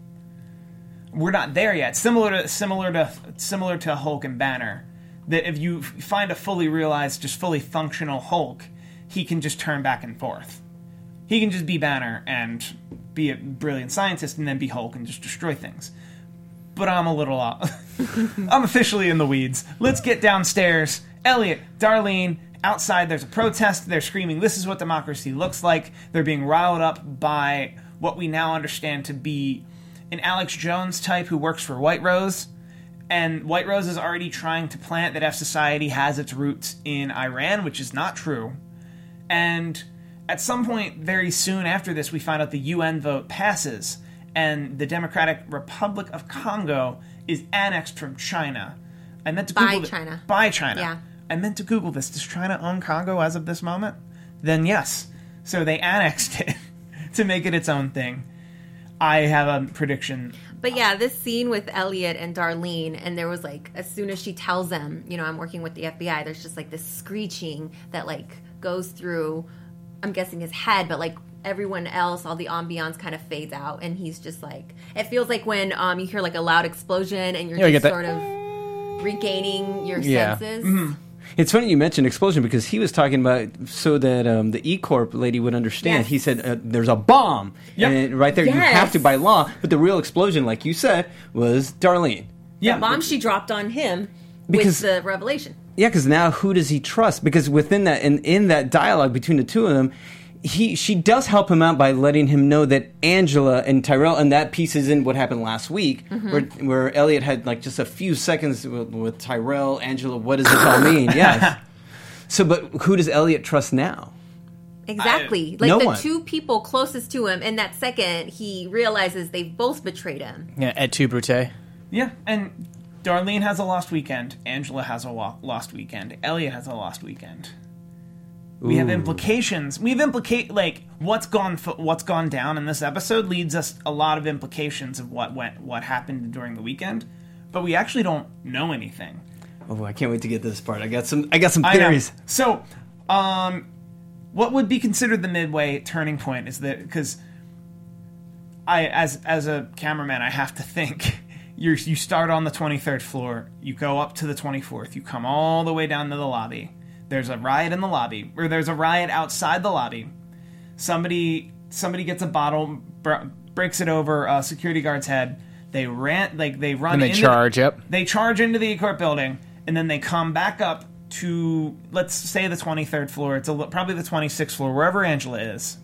Speaker 1: We're not there yet. Similar to similar to similar to Hulk and Banner, that if you find a fully realized, just fully functional Hulk, he can just turn back and forth. He can just be Banner and be a brilliant scientist and then be Hulk and just destroy things. But I'm a little off. I'm officially in the weeds. Let's get downstairs. Elliot, Darlene, outside there's a protest. They're screaming, "This is what democracy looks like." They're being riled up by what we now understand to be an Alex Jones type who works for White Rose. And White Rose is already trying to plant that F Society has its roots in Iran, which is not true. And at some point very soon after this, we find out the U N vote passes, and the Democratic Republic of Congo is annexed from China. I meant to
Speaker 3: By
Speaker 1: Google th-
Speaker 3: China.
Speaker 1: By China.
Speaker 3: Yeah.
Speaker 1: I meant to Google this. Does China own Congo as of this moment? Then yes. So they annexed it to make it its own thing. I have a prediction.
Speaker 3: But yeah, this scene with Elliot and Darlene, and there was like, as soon as she tells them, you know, I'm working with the F B I, there's just like this screeching that like goes through, I'm guessing his head, but like everyone else, all the ambiance kind of fades out, and he's just like, it feels like when um you hear like a loud explosion and you're
Speaker 4: Yeah, you
Speaker 3: just
Speaker 4: get that-
Speaker 3: sort of regaining your
Speaker 4: Yeah.
Speaker 3: senses.
Speaker 5: It's funny you mentioned explosion because he was talking about so that um, the E Corp lady would understand.
Speaker 3: Yes.
Speaker 5: He said uh, there's a bomb,
Speaker 1: Yep.
Speaker 5: and right there you
Speaker 3: Yes.
Speaker 5: have to by law. But the real explosion, like you said, was Darlene.
Speaker 1: Yeah.
Speaker 3: The bomb she dropped on him
Speaker 5: Because-
Speaker 3: with the revelation.
Speaker 5: Yeah, because now who does he trust? Because within that, in, in that dialogue between the two of them, he she does help him out by letting him know that Angela and Tyrell, and that piece is in what happened last week,
Speaker 3: Mm-hmm.
Speaker 5: where where Elliot had like just a few seconds with, with Tyrell, Angela. What does this all mean? Yes. So, but who does Elliot trust now?
Speaker 3: Exactly.
Speaker 5: I-
Speaker 3: like
Speaker 5: no
Speaker 3: the
Speaker 5: one.
Speaker 3: two people closest to him, in that second, he realizes they've both betrayed him.
Speaker 4: Yeah, et tu, Brute.
Speaker 1: Yeah, and Darlene has a lost weekend. Angela has a wa- lost weekend. Elliot has a lost weekend. We have
Speaker 5: Ooh.
Speaker 1: implications. We've implicate like what's gone f- what's gone down in this episode leads us a lot of implications of what went what happened during the weekend, but we actually don't know anything.
Speaker 5: Oh, I can't wait to get to this part. I got some. I got some
Speaker 1: I know.
Speaker 5: theories.
Speaker 1: So, um, what would be considered the midway turning point is that because I, as as a cameraman, I have to think. You you start on the twenty-third floor, you go up to the twenty-fourth, you come all the way down to the lobby. There's a riot in the lobby, or there's a riot outside the lobby. Somebody somebody gets a bottle, br- breaks it over a security guard's head. They ran like they run.
Speaker 4: And they
Speaker 1: into
Speaker 4: charge,
Speaker 1: the,
Speaker 4: yep.
Speaker 1: They charge into the E-Corp building, and then they come back up to, let's say, the twenty-third floor. It's a, probably the twenty-sixth floor, wherever Angela is.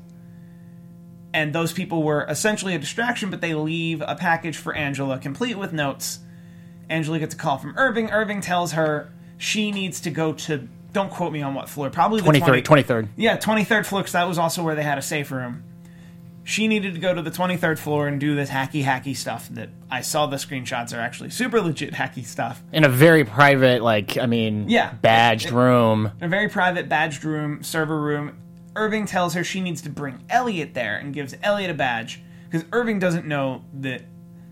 Speaker 1: And those people were essentially a distraction, but they leave a package for Angela, complete with notes. Angela gets a call from Irving. Irving tells her she needs to go to, don't quote me on what floor, probably the
Speaker 4: twenty-third. twenty-third.
Speaker 1: Yeah, twenty-third floor, because that was also where they had a safe room. She needed to go to the twenty-third floor and do this hacky, hacky stuff that I saw the screenshots are actually super legit hacky stuff.
Speaker 4: In a very private, like, I mean,
Speaker 1: Yeah.
Speaker 4: badged
Speaker 1: It-
Speaker 4: room.
Speaker 1: In a very private, badged room, server room. Irving tells her she needs to bring Elliot there and gives Elliot a badge, because Irving doesn't know that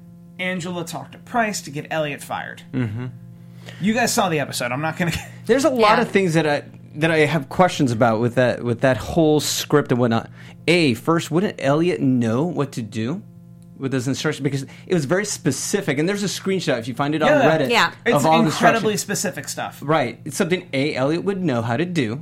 Speaker 1: Angela talked to Price to get Elliot fired. Mm-hmm. You guys saw the episode. I'm not going to...
Speaker 5: There's a lot
Speaker 3: Yeah.
Speaker 5: of things that I that I have questions about with that with that whole script and whatnot. A, first, wouldn't Elliot know what to do with those instructions? Because it was very specific, and there's a screenshot if you find it on
Speaker 1: Yeah.
Speaker 5: Reddit
Speaker 3: Yeah.
Speaker 1: It's
Speaker 5: of all the
Speaker 1: incredibly
Speaker 5: instructions.
Speaker 1: specific stuff.
Speaker 5: Right. It's something A, Elliot would know how to do.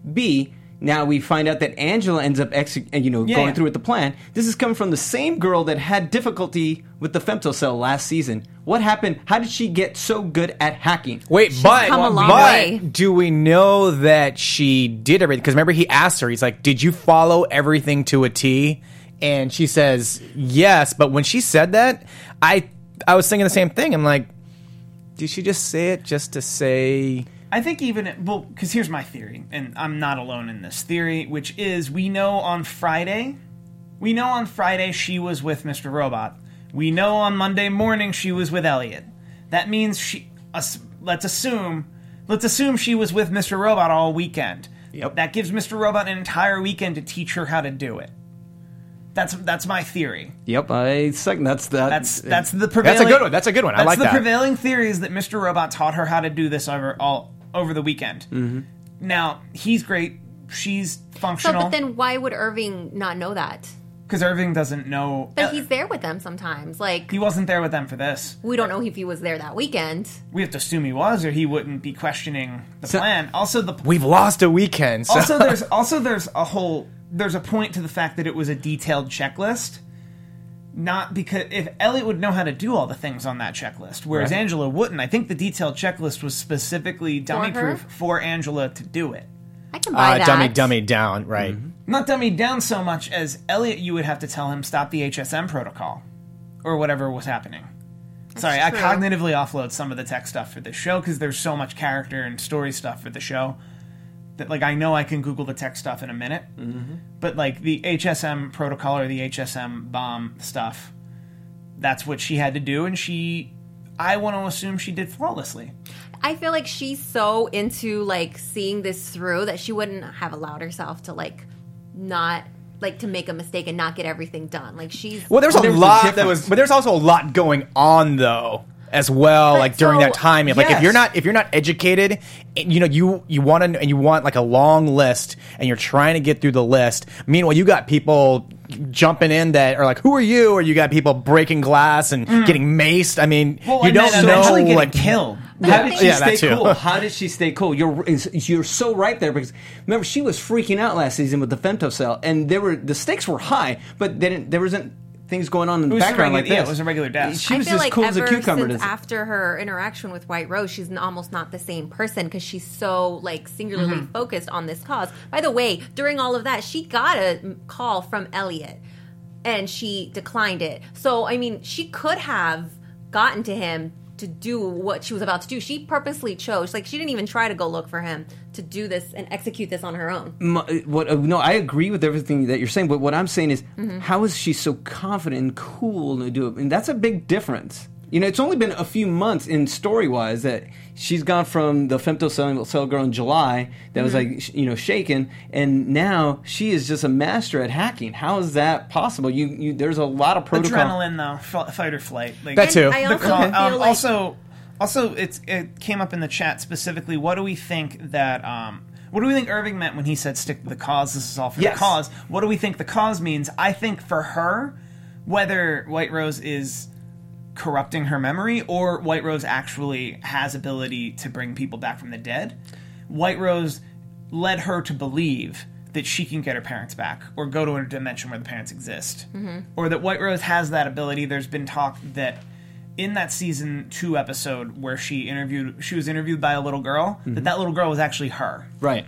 Speaker 5: B, now we find out that Angela ends up exec- you know,
Speaker 1: Yeah,
Speaker 5: going
Speaker 1: yeah.
Speaker 5: through with the plan. This is coming from the same girl that had difficulty with the femtocell last season. What happened? How did she get so good at hacking?
Speaker 4: Wait, but,
Speaker 3: come a long
Speaker 4: but
Speaker 3: way.
Speaker 4: do we know that she did everything? Because remember, he asked her, he's like, did you follow everything to a T? And she says, yes. But when she said that, I I was thinking the same thing. I'm like, did she just say it just to say...
Speaker 1: I think even, it, well, because here's my theory, and I'm not alone in this theory, which is we know on Friday, we know on Friday she was with Mister Robot. We know on Monday morning she was with Elliot. That means she, us, let's assume, let's assume she was with Mister Robot all weekend.
Speaker 5: Yep.
Speaker 1: That gives Mister Robot an entire weekend to teach her how to do it. That's that's my theory.
Speaker 5: Yep, I second. That's that.
Speaker 1: That's that's the prevailing.
Speaker 4: That's a good one. That's a good one. I
Speaker 1: That's
Speaker 4: like
Speaker 1: the
Speaker 4: that.
Speaker 1: prevailing theory is that Mister Robot taught her how to do this over all over the weekend. Mm-hmm. Now he's great. She's
Speaker 3: So,
Speaker 1: functional.
Speaker 3: but then why would Irving not know that?
Speaker 1: Because Irving doesn't know.
Speaker 3: But he's there with them sometimes. Like,
Speaker 1: He wasn't there with them for this.
Speaker 3: we don't know if he was there that weekend.
Speaker 1: We have to assume he was, or he wouldn't be questioning the
Speaker 5: So-
Speaker 1: plan. Also, the
Speaker 4: We've lost a weekend. So.
Speaker 1: also there's also there's a whole there's a point to the fact that it was a detailed checklist. Not because if Elliot would know how to do all the things on that checklist, whereas
Speaker 4: Right.
Speaker 1: Angela wouldn't. I think the detailed checklist was specifically dummy
Speaker 3: her?
Speaker 1: proof for Angela to do it.
Speaker 3: I can buy
Speaker 4: uh,
Speaker 3: that.
Speaker 4: dummy, dummy down, right.
Speaker 1: Not dummied down so much as Elliot, you would have to tell him stop the H S M protocol or whatever was happening. Sorry, I
Speaker 3: true.
Speaker 1: cognitively offload some of the tech stuff for this show because there's so much character and story stuff for the show that, like, I know I can Google the tech stuff in a minute. Mm-hmm. But, like, the H S M protocol or the H S M bomb stuff, that's what she had to do, and she, I want to assume she did flawlessly.
Speaker 3: I feel like she's so into like seeing this through that she wouldn't have allowed herself to like not like to make a mistake and not get everything done. Like she's
Speaker 4: Well, there's
Speaker 5: Well,
Speaker 4: a
Speaker 5: there was a
Speaker 4: lot that
Speaker 5: difference.
Speaker 4: was, but there's also a lot going on though, as well.
Speaker 3: But
Speaker 4: like during
Speaker 3: so-
Speaker 4: that time, like if
Speaker 1: Yes.
Speaker 4: you're not if you're not educated, and, you know you you want to and you want like a long list, and you're trying to get through the list. Meanwhile, you got people jumping in that are like, "Who are you?" Or you got people breaking glass and getting maced. I mean,
Speaker 1: Well,
Speaker 4: you
Speaker 1: and
Speaker 4: don't
Speaker 1: then
Speaker 4: know
Speaker 1: eventually getting
Speaker 4: like
Speaker 1: killed.
Speaker 5: How did she
Speaker 4: Yeah,
Speaker 5: stay
Speaker 4: that too.
Speaker 5: cool? How did she stay cool? You're you're so right there because remember she was freaking out last season with the femtocell, and there were the stakes were high, but they didn't, there wasn't things going on in the
Speaker 1: was a
Speaker 5: background
Speaker 1: regu-
Speaker 5: like this.
Speaker 1: yeah, it was a regular death.
Speaker 5: She
Speaker 3: I
Speaker 5: was
Speaker 3: feel
Speaker 5: as
Speaker 3: like
Speaker 5: cool as a
Speaker 3: ever
Speaker 5: cucumber.
Speaker 3: since
Speaker 5: to-
Speaker 3: after her interaction with White Rose, she's n- almost not the same person because she's so like singularly
Speaker 5: Mm-hmm.
Speaker 3: focused on this cause. By the way, during all of that, she got a m- call from Elliot, and she declined it. So I mean, she could have gotten to him to do what she was about to do. She purposely chose, like she didn't even try to go look for him to do this and execute this on her own.
Speaker 5: My- what uh, no, I agree with everything that you're saying, but what I'm saying is,
Speaker 3: Mm-hmm.
Speaker 5: how is she so confident and cool to do it? And that's a big difference. You know, it's only been a few months in story wise that she's gone from the femtocell cell girl in July that was
Speaker 3: Mm-hmm.
Speaker 5: like sh- you know shaken, and now she is just a master at hacking. How is that possible? You, you there's a lot of protocol.
Speaker 1: Adrenaline, though, f- fight or flight. Like,
Speaker 4: That too.
Speaker 3: And I
Speaker 1: The
Speaker 3: also
Speaker 1: call-
Speaker 3: feel
Speaker 1: um,
Speaker 3: like
Speaker 1: also, also, it's it came up in the chat specifically. What do we think that? Um, what do we think Irving meant when he said "stick to the cause"? This is all for
Speaker 5: Yes.
Speaker 1: the cause. What do we think the cause means? I think for her, whether White Rose is corrupting her memory or White Rose actually has ability to bring people back from the dead, White Rose led her to believe that she can get her parents back or go to a dimension where the parents exist. Mm-hmm. Or that White Rose has that ability. There's been talk that in that season two episode where she interviewed, she was interviewed by a little girl,
Speaker 5: Mm-hmm.
Speaker 1: that that little girl was actually her.
Speaker 5: Right.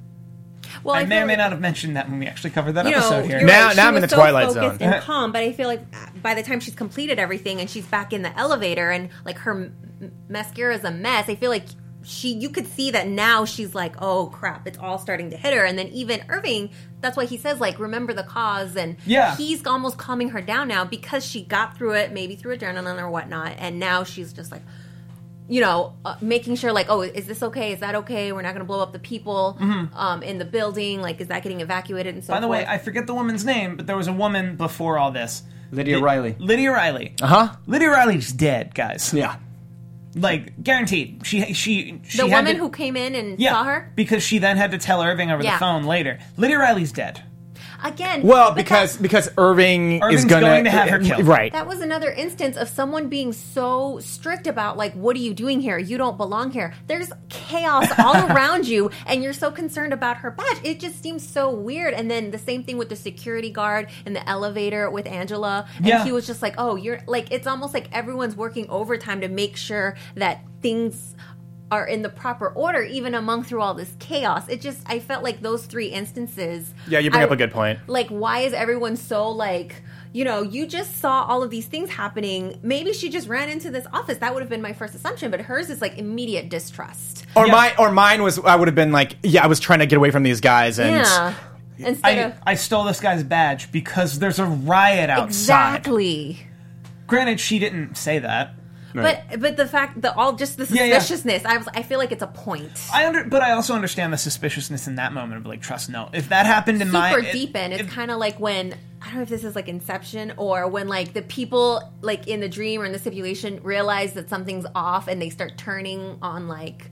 Speaker 3: Well,
Speaker 1: I, may
Speaker 3: feel
Speaker 1: or may
Speaker 3: like-
Speaker 1: not have mentioned that when we actually covered that
Speaker 3: You know,
Speaker 1: episode here.
Speaker 3: you're
Speaker 4: Now-
Speaker 3: right.
Speaker 4: now
Speaker 3: She
Speaker 4: I'm in
Speaker 3: was
Speaker 4: the
Speaker 3: so
Speaker 4: Twilight
Speaker 3: focused
Speaker 4: Zone.
Speaker 3: and calm, but I feel like by the time she's completed everything and she's back in the elevator and like her m- mascara is a mess, I feel like she you could see that now she's like, oh crap, it's all starting to hit her. And then even Irving, that's why he says like, remember the cause, and
Speaker 1: Yeah.
Speaker 3: he's almost calming her down now because she got through it, maybe through adrenaline or whatnot, and now she's just like, you know, uh, making sure like, oh, is this okay? Is that okay? We're not going to blow up the people um, in the building. Like, is that getting evacuated and so
Speaker 1: By the
Speaker 3: forth?
Speaker 1: way, I forget the woman's name, but there was a woman before all this.
Speaker 5: Lydia
Speaker 1: Li-
Speaker 5: Riley.
Speaker 1: Lydia Riley.
Speaker 4: Uh huh.
Speaker 1: Lydia Riley's dead, guys.
Speaker 5: Yeah.
Speaker 1: Like, guaranteed. She she she
Speaker 3: the
Speaker 1: had
Speaker 3: woman
Speaker 1: to-
Speaker 3: who came in and
Speaker 1: yeah,
Speaker 3: saw her
Speaker 1: because she then had to tell Irving over
Speaker 3: Yeah.
Speaker 1: the phone later. Lydia Riley's dead.
Speaker 3: again.
Speaker 4: Well,
Speaker 3: but
Speaker 4: because
Speaker 3: that,
Speaker 4: because Irving
Speaker 1: Irving's
Speaker 4: is gonna
Speaker 1: going to have her killed.
Speaker 4: right.
Speaker 3: that was another instance of someone being so strict about like, what are you doing here? You don't belong here. There's chaos all around you, and you're so concerned about her badge. It just seems so weird. And then the same thing with the security guard in the elevator with Angela, and
Speaker 1: Yeah.
Speaker 3: he was just like, oh, you're like, it's almost like everyone's working overtime to make sure that things are in the proper order, even among through all this chaos. It just, I felt like those three instances.
Speaker 4: Yeah, you bring
Speaker 3: I-
Speaker 4: up a good point.
Speaker 3: Like, why is everyone so like, you know, you just saw all of these things happening. Maybe she just ran into this office. That would have been my first assumption, but hers is like immediate distrust.
Speaker 4: Or
Speaker 1: Yeah.
Speaker 4: my or mine was I would have been like, yeah, I was trying to get away from these guys and
Speaker 3: Yeah. Instead
Speaker 1: I,
Speaker 3: of
Speaker 1: I stole this guy's badge because there's a riot outside.
Speaker 3: exactly.
Speaker 1: Granted, she didn't say that.
Speaker 3: But but the fact that all just the
Speaker 1: Yeah, yeah.
Speaker 3: suspiciousness, I was I feel like it's a point.
Speaker 1: I under, but I also understand the suspiciousness in that moment of like, trust no. If that happened in
Speaker 3: Super
Speaker 1: my
Speaker 3: deep end. It's
Speaker 1: if-
Speaker 3: kind of like when I don't know if this is like Inception or when like the people like in the dream or in the simulation realize that something's off and they start turning on like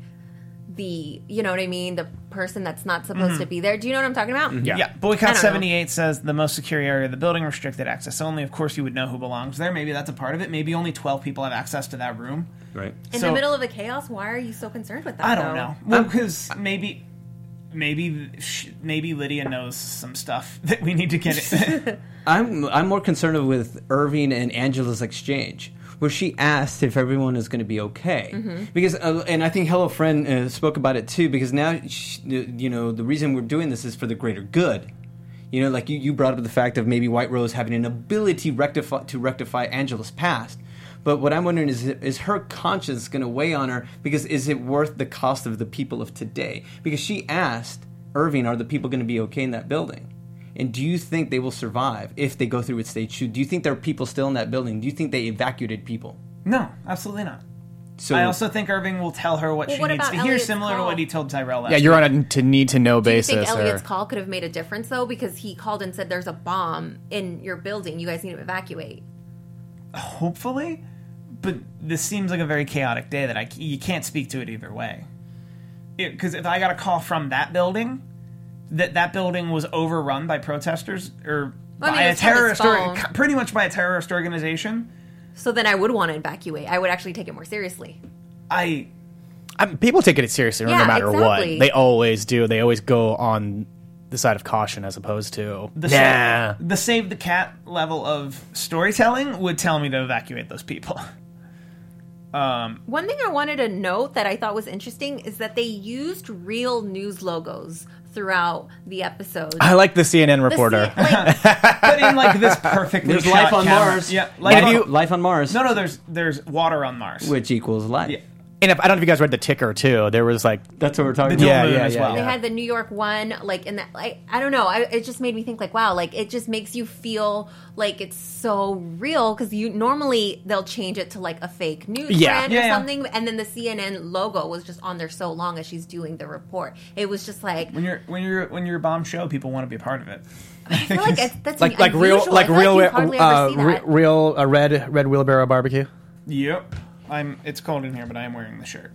Speaker 3: the you know what I mean the person that's not supposed to be there. Do you know what I'm talking about?
Speaker 4: Yeah.
Speaker 1: Yeah,
Speaker 3: I
Speaker 1: Boycott
Speaker 3: don't know.
Speaker 1: seventy-eight says the most secure area of the building, restricted access only. Of course, you would know who belongs there. Maybe that's a part of it. Maybe only twelve people have access to that room.
Speaker 5: Right.
Speaker 3: In
Speaker 1: So-
Speaker 3: the middle of the chaos, why are you so concerned with that?
Speaker 1: I don't
Speaker 3: though?
Speaker 1: know. Well, because maybe, maybe, sh- maybe Lydia knows some stuff that we need to get. It.
Speaker 5: I'm I'm more concerned with Irving and Angela's exchange, where she asked if everyone is going to be okay.
Speaker 3: Mm-hmm.
Speaker 5: Because, uh, and I think Hello Friend uh, spoke about it too. Because now, she, you know, the reason we're doing this is for the greater good. You know, like you, you brought up the fact of maybe White Rose having an ability rectify, to rectify Angela's past. But what I'm wondering is, is her conscience going to weigh on her? Because is it worth the cost of the people of today? Because she asked Irving, are the people going to be okay in that building? And do you think they will survive if they go through with stage two? Do you think there are people still in that building? Do you think they evacuated people?
Speaker 1: No, absolutely not.
Speaker 5: So
Speaker 1: I also think Irving will tell her what
Speaker 3: Well,
Speaker 1: she
Speaker 3: what
Speaker 1: needs
Speaker 3: about
Speaker 1: to hear,
Speaker 3: Elliot's
Speaker 1: similar to
Speaker 3: call?
Speaker 1: what he told Tyrell last
Speaker 4: yeah, you're
Speaker 1: week.
Speaker 4: on a to need to know
Speaker 3: Do you
Speaker 4: basis.
Speaker 3: think Elliot's
Speaker 4: or,
Speaker 3: call could have made a difference though? Because he called and said there's a bomb in your building. You guys need to evacuate.
Speaker 1: Hopefully, but this seems like a very chaotic day that I c- you can't speak to it either way. Because if I got a call from that building, that that building was overrun by protesters or
Speaker 3: Well, I mean,
Speaker 1: by a
Speaker 3: it's from his
Speaker 1: terrorist, or,
Speaker 3: phone.
Speaker 1: pretty much by a terrorist organization,
Speaker 3: So then I would want to evacuate. I would actually take it more seriously.
Speaker 1: I
Speaker 4: I mean, people take it seriously no
Speaker 3: Yeah,
Speaker 4: matter
Speaker 3: exactly.
Speaker 4: what. They always do. They always go on the side of caution as opposed to
Speaker 1: the
Speaker 4: nah.
Speaker 1: sa- the save the cat level of storytelling would tell me to evacuate those people.
Speaker 3: One thing I wanted to note that I thought was interesting is that they used real news logos throughout the episode.
Speaker 4: I like the C N N
Speaker 3: The
Speaker 4: reporter.
Speaker 3: scene- like,
Speaker 1: But in like this perfectly
Speaker 5: there's
Speaker 1: shot
Speaker 5: life on
Speaker 1: camera-
Speaker 5: Mars.
Speaker 1: Yeah, life
Speaker 4: Have
Speaker 1: on,
Speaker 4: you-
Speaker 5: life on Mars,
Speaker 1: no, no. There's there's water on Mars.
Speaker 5: which equals life.
Speaker 1: Yeah.
Speaker 4: And if, I don't know if you guys read the ticker too. There was like
Speaker 5: That's what we're talking
Speaker 1: The
Speaker 5: about.
Speaker 1: Dual
Speaker 4: yeah,
Speaker 1: Moon
Speaker 4: yeah,
Speaker 1: as
Speaker 4: yeah,
Speaker 1: well.
Speaker 3: they
Speaker 4: yeah.
Speaker 3: had the New York one, like in that, like I don't know. I, it just made me think, like, wow, like it just makes you feel like it's so real because you normally they'll change it to like a fake news
Speaker 4: Yeah.
Speaker 3: brand
Speaker 1: Yeah,
Speaker 3: or
Speaker 1: yeah.
Speaker 3: something, and then the C N N logo was just on there so long as she's doing the report. It was just like
Speaker 1: When you're when you're when you're a bomb show, people want to be a part of it.
Speaker 3: I feel like it's, that's
Speaker 4: like like real
Speaker 3: unusual. I
Speaker 4: like
Speaker 3: feel
Speaker 4: real
Speaker 3: you hardly ever
Speaker 4: uh,
Speaker 3: see
Speaker 4: re-
Speaker 3: that.
Speaker 4: real uh, red red wheelbarrow barbecue.
Speaker 1: Yep. I'm. It's cold in here, but I am wearing the shirt.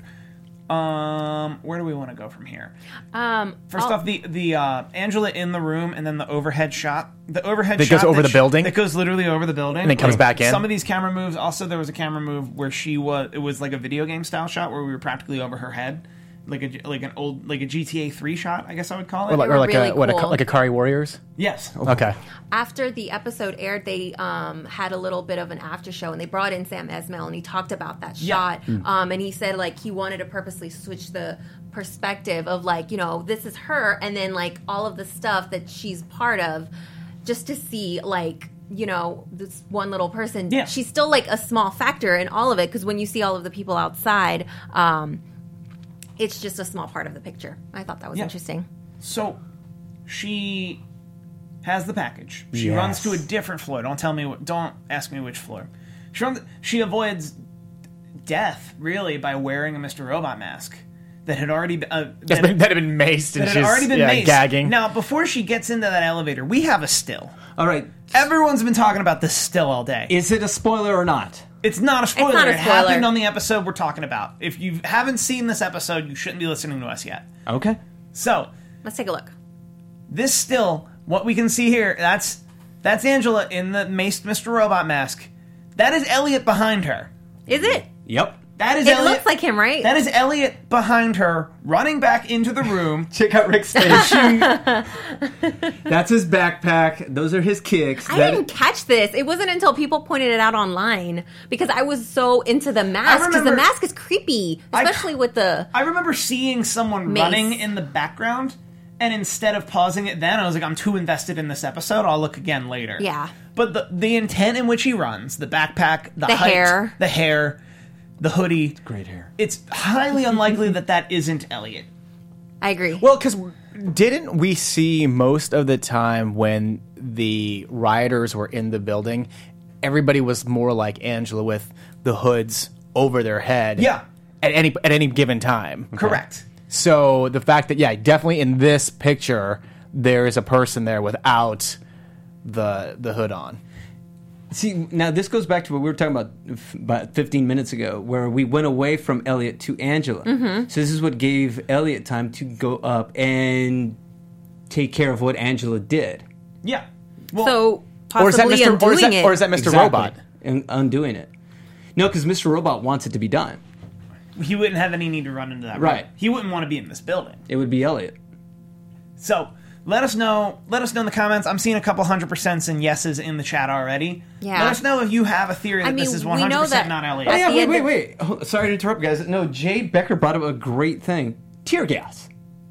Speaker 1: Um, where do we want to go from here?
Speaker 3: Um,
Speaker 1: First
Speaker 3: I'll-
Speaker 1: off, the the uh, Angela in the room, and then the overhead shot. The overhead
Speaker 4: That
Speaker 1: shot
Speaker 4: goes over the
Speaker 1: sh-
Speaker 4: building?
Speaker 1: That goes literally over the building,
Speaker 4: And it comes back in?
Speaker 1: Some of these camera moves. Also, there was a camera move where she was. It was like a video game style shot where we were practically over her head, like a like an old like a G T A three shot, I guess I would call it.
Speaker 4: Or like,
Speaker 3: were
Speaker 4: or like
Speaker 3: really
Speaker 4: a what a,
Speaker 3: cool.
Speaker 4: like Akari Warriors.
Speaker 1: Yes.
Speaker 4: Okay.
Speaker 3: After the episode aired, they um, had a little bit of an after show, and they brought in Sam Esmail, and he talked about that
Speaker 1: Yeah.
Speaker 3: shot. Um, and he said like he wanted to purposely switch the perspective of like, you know, this is her, and then like all of the stuff that she's part of, just to see like, you know, this one little person.
Speaker 1: Yeah.
Speaker 3: She's still like a small factor in all of it, because when you see all of the people outside, um, it's just a small part of the picture. I thought that was
Speaker 1: Yeah.
Speaker 3: interesting.
Speaker 1: So she has the package. She
Speaker 5: Yes.
Speaker 1: runs to a different floor. Don't tell me. What, don't ask me which floor. She runs, she avoids death really by wearing a Mister Robot mask that had already been, uh,
Speaker 4: That's
Speaker 1: that,
Speaker 4: been, that had been maced and
Speaker 1: that
Speaker 4: she's
Speaker 1: had already been
Speaker 4: yeah,
Speaker 1: maced.
Speaker 4: gagging.
Speaker 1: Now, before she gets into that elevator, we have a still.
Speaker 5: All right.
Speaker 1: Everyone's been talking about this still all day.
Speaker 5: Is it a spoiler or not?
Speaker 1: It's not a spoiler.
Speaker 3: not a
Speaker 1: It
Speaker 3: spoiler.
Speaker 1: happened on the episode we're talking about. If you haven't seen this episode, you shouldn't be listening to us yet.
Speaker 5: Okay.
Speaker 1: So,
Speaker 3: Let's take a look.
Speaker 1: this still, what we can see here, that's that's Angela in the maced Mister Robot mask. That is Elliot behind her.
Speaker 3: Is it?
Speaker 5: Yep.
Speaker 1: That is
Speaker 3: It
Speaker 1: Elliot.
Speaker 3: looks like him, right?
Speaker 1: That is Elliot behind her, running back into the room.
Speaker 5: Check out Rick's face. That's his backpack. Those are his kicks.
Speaker 3: I
Speaker 5: That-
Speaker 3: didn't catch this. It wasn't until people pointed it out online, because I was so into the mask, because the
Speaker 1: remember-
Speaker 3: mask is creepy,
Speaker 1: I-
Speaker 3: especially with the.
Speaker 1: I remember seeing someone
Speaker 3: Mace.
Speaker 1: running in the background, and instead of pausing it then, I was like, I'm too invested in this episode, I'll look again later.
Speaker 3: Yeah.
Speaker 1: But the the intent in which he runs, the backpack, the,
Speaker 3: The
Speaker 1: height,
Speaker 3: hair.
Speaker 1: the hair, the hoodie,
Speaker 5: Great hair.
Speaker 1: it's highly unlikely that that isn't Elliot.
Speaker 3: I agree.
Speaker 4: Well, because didn't we see most of the time when the rioters were in the building, everybody was more like Angela with the hoods over their head.
Speaker 1: Yeah.
Speaker 4: At any at any given time.
Speaker 1: Correct.
Speaker 4: So the fact that yeah, definitely in this picture there is a person there without the the hood on.
Speaker 5: See, now this goes back to what we were talking about f- about fifteen minutes ago, where we went away from Elliot to Angela.
Speaker 3: Mm-hmm.
Speaker 5: So this is what gave Elliot time to go up and take care of what Angela did.
Speaker 1: Yeah. Well,
Speaker 3: so
Speaker 4: Or is that
Speaker 3: possibly
Speaker 4: Mister
Speaker 3: undoing
Speaker 4: or is that,
Speaker 3: it.
Speaker 4: or is that Mister
Speaker 5: Exactly.
Speaker 4: Robot?
Speaker 5: And undoing it. No, because Mister Robot wants it to be done.
Speaker 1: he wouldn't have any need to run into that
Speaker 5: Right.
Speaker 1: room. He wouldn't want to be in this building.
Speaker 5: It would be Elliot.
Speaker 1: So let us know. Let us know in the comments. I'm seeing a couple hundred percents and yeses in the chat already.
Speaker 3: Yeah.
Speaker 1: Let us know if you have a theory that
Speaker 3: I mean,
Speaker 1: this is
Speaker 3: we
Speaker 1: one hundred
Speaker 3: know
Speaker 1: percent
Speaker 3: that-
Speaker 1: not Elliot.
Speaker 5: Oh,
Speaker 3: At
Speaker 5: yeah,
Speaker 3: the
Speaker 5: wait,
Speaker 3: end
Speaker 5: wait,
Speaker 3: of-
Speaker 5: wait. Oh, sorry to interrupt, guys. No, Jay Becker brought up a great thing. Tear gas.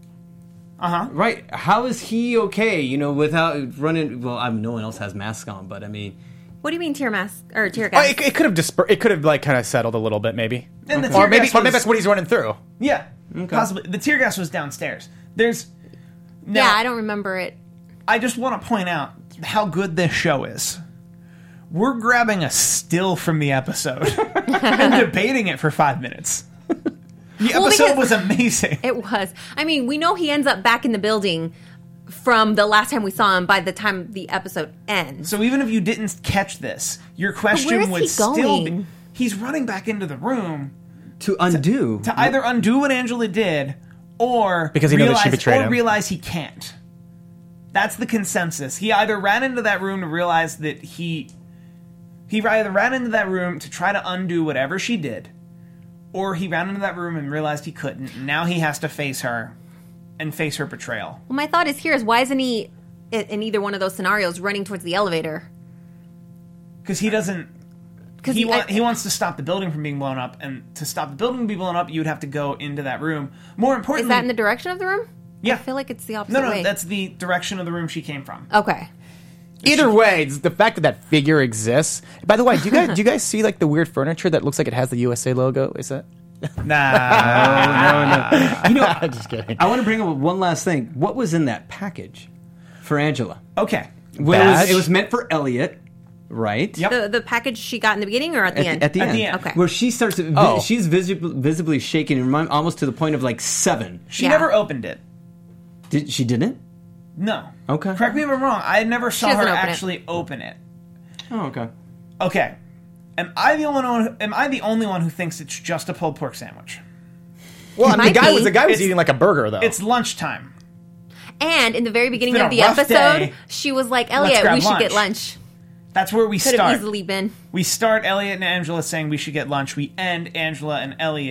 Speaker 1: Uh huh.
Speaker 5: Right. How is he okay, you know, without running... Well, I mean, no one else has masks on, but I mean...
Speaker 3: What do you mean tear mask or tear
Speaker 4: Oh,
Speaker 3: gas?
Speaker 4: it, it could have disper- it could have like kind of settled a little bit maybe.
Speaker 1: And the
Speaker 4: Or
Speaker 1: tear
Speaker 4: maybe
Speaker 1: gas
Speaker 4: or maybe
Speaker 1: was-
Speaker 4: that's what he's running through.
Speaker 1: Yeah, possibly. The tear gas was downstairs. There's. Now,
Speaker 3: yeah, I don't remember it.
Speaker 1: I just want to point out how good this show is. We're grabbing a still from the episode and debating it for five minutes. The
Speaker 3: Well,
Speaker 1: episode
Speaker 3: because-
Speaker 1: was amazing.
Speaker 3: It was. I mean, we know he ends up back in the building from the last time we saw him by the time the episode ends.
Speaker 1: So even if you didn't catch this, your question
Speaker 3: where is
Speaker 1: would
Speaker 3: he
Speaker 1: still
Speaker 3: going?
Speaker 1: be: he's running back into the room
Speaker 5: To undo...
Speaker 1: to either undo what Angela did, or
Speaker 4: Because he knows that
Speaker 1: realize,
Speaker 4: she betrayed
Speaker 1: or
Speaker 4: him.
Speaker 1: realize he can't. That's the consensus. He either ran into that room to realize that he he either ran into that room to try to undo whatever she did, or he ran into that room and realized he couldn't. And now he has to face her and face her betrayal.
Speaker 3: Well, my thought is here is why isn't he i- in either one of those scenarios running towards the elevator?
Speaker 1: Because he doesn't.
Speaker 3: Because
Speaker 1: He, wa- he wants to stop the building from being blown up, and to stop the building from being blown up, you would have to go into that room. More
Speaker 3: is
Speaker 1: importantly,
Speaker 3: that in the direction of the room?
Speaker 1: yeah.
Speaker 3: I feel like it's the opposite
Speaker 1: No, no,
Speaker 3: way.
Speaker 1: that's the direction of the room she came from.
Speaker 3: okay.
Speaker 4: Either way, it's the fact that that figure exists. By the way, do you guys do you guys see like the weird furniture that looks like it has the U S A logo? Is it?
Speaker 1: Nah.
Speaker 5: You know,
Speaker 4: I'm just kidding.
Speaker 5: I want to bring up one last thing. What was in that package for Angela?
Speaker 1: Okay.
Speaker 5: Well, it, was,
Speaker 4: Badge?
Speaker 5: it was meant for Elliot, right?
Speaker 1: Yep.
Speaker 3: The, the package she got in the beginning or at the
Speaker 5: At,
Speaker 3: end?
Speaker 5: at the
Speaker 1: At
Speaker 5: end.
Speaker 1: the end.
Speaker 3: Okay.
Speaker 5: Where she starts, to, vi-
Speaker 4: Oh.
Speaker 5: she's visibly, visibly shaking, and remind- almost to the point of like seven.
Speaker 1: She
Speaker 3: Yeah.
Speaker 1: never opened it.
Speaker 5: Did she didn't?
Speaker 1: No.
Speaker 5: Okay.
Speaker 1: Correct me if I'm wrong. I never saw her
Speaker 3: doesn't open it.
Speaker 1: actually open it.
Speaker 5: Oh, okay.
Speaker 1: Okay. Am I the only one? Am I the only one who thinks it's just a pulled pork sandwich?
Speaker 4: Well, I mean, the
Speaker 3: might
Speaker 4: guy
Speaker 3: be.
Speaker 4: was the guy was
Speaker 1: It's-
Speaker 4: eating like a burger though.
Speaker 1: It's lunchtime.
Speaker 3: And in the very beginning
Speaker 1: been
Speaker 3: of
Speaker 1: a
Speaker 3: the
Speaker 1: rough
Speaker 3: episode,
Speaker 1: day.
Speaker 3: she was like,
Speaker 1: Let's
Speaker 3: Elliot,
Speaker 1: grab
Speaker 3: we should
Speaker 1: lunch."
Speaker 3: get lunch.
Speaker 1: That's where we
Speaker 3: Could
Speaker 1: start.
Speaker 3: have easily been.
Speaker 1: We start Elliot and Angela saying we should get lunch. We end Angela and Elliot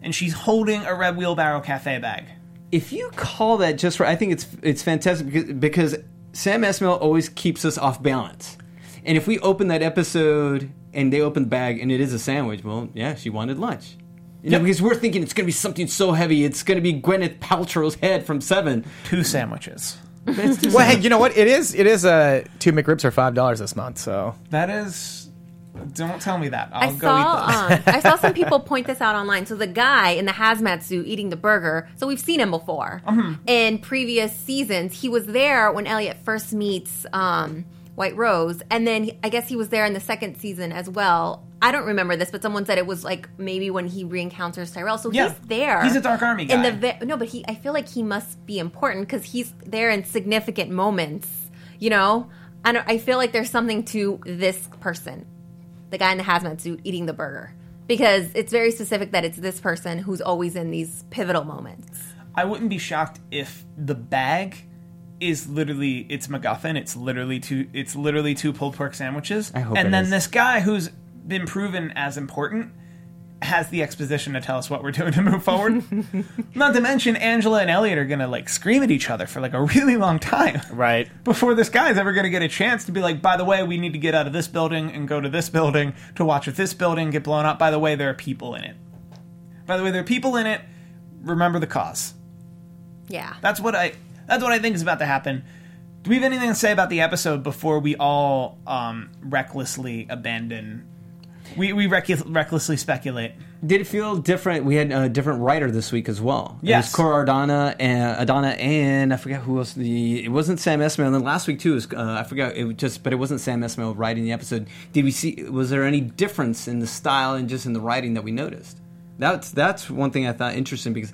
Speaker 1: and she's holding a Red Wheelbarrow Cafe bag.
Speaker 5: If you call that just right, I think it's it's fantastic because, because Sam Esmail always keeps us off balance. And if we open that episode and they open the bag and it is a sandwich, well, yeah, she wanted lunch. You know,
Speaker 1: Yep.
Speaker 5: because we're thinking it's going to be something so heavy. It's going to be Gwyneth Paltrow's head from Seven.
Speaker 1: Two sandwiches.
Speaker 4: Well, hey, you know what? It is. It is. Uh, two McRibs are five dollars this month. So
Speaker 1: That is... Don't tell me that. I'll
Speaker 3: I
Speaker 1: go
Speaker 3: saw
Speaker 1: eat them.
Speaker 3: um, I saw some people point this out online. So the guy in the hazmat suit eating the burger. So we've seen him before in previous seasons. He was there when Elliot first meets um, White Rose, and then he, I guess he was there in the second season as well. I don't remember this, but someone said it was like maybe when he re-encounters Tyrell. So
Speaker 1: Yeah.
Speaker 3: he's there.
Speaker 1: He's a Dark Army guy.
Speaker 3: In the ve- no, but he. I feel like he must be important because he's there in significant moments. You know, I don't, I feel like there's something to this person. The guy in the hazmat suit eating the burger. Because it's very specific that it's this person who's always in these pivotal moments.
Speaker 1: I wouldn't be shocked if the bag is literally it's MacGuffin. It's literally two. It's literally two pulled pork sandwiches.
Speaker 5: I hope
Speaker 1: and
Speaker 5: it
Speaker 1: then
Speaker 5: is.
Speaker 1: this guy who's been proven as important has the exposition to tell us what we're doing to move forward. Not to mention Angela and Elliot are gonna like scream at each other for like a really long time.
Speaker 4: right.
Speaker 1: Before this guy's ever going to get a chance to be like, by the way, we need to get out of this building and go to this building to watch if this building get blown up. By the way, there are people in it. By the way, there are people in it. Remember the cause.
Speaker 3: Yeah.
Speaker 1: That's what I. That's what I think is about to happen. Do we have anything to say about the episode before we all um, recklessly abandon? We we rec- recklessly speculate.
Speaker 5: Did it feel different? We had a different writer this week as well.
Speaker 1: Yes.
Speaker 5: It was Cora Adana and Adana and I forgot who else. The it wasn't Sam Esmail. And then last week too was uh, I forgot it was just, but it wasn't Sam Esmail writing the episode. Did we see? Was there any difference in the style and just in the writing that we noticed? That's that's one thing I thought interesting because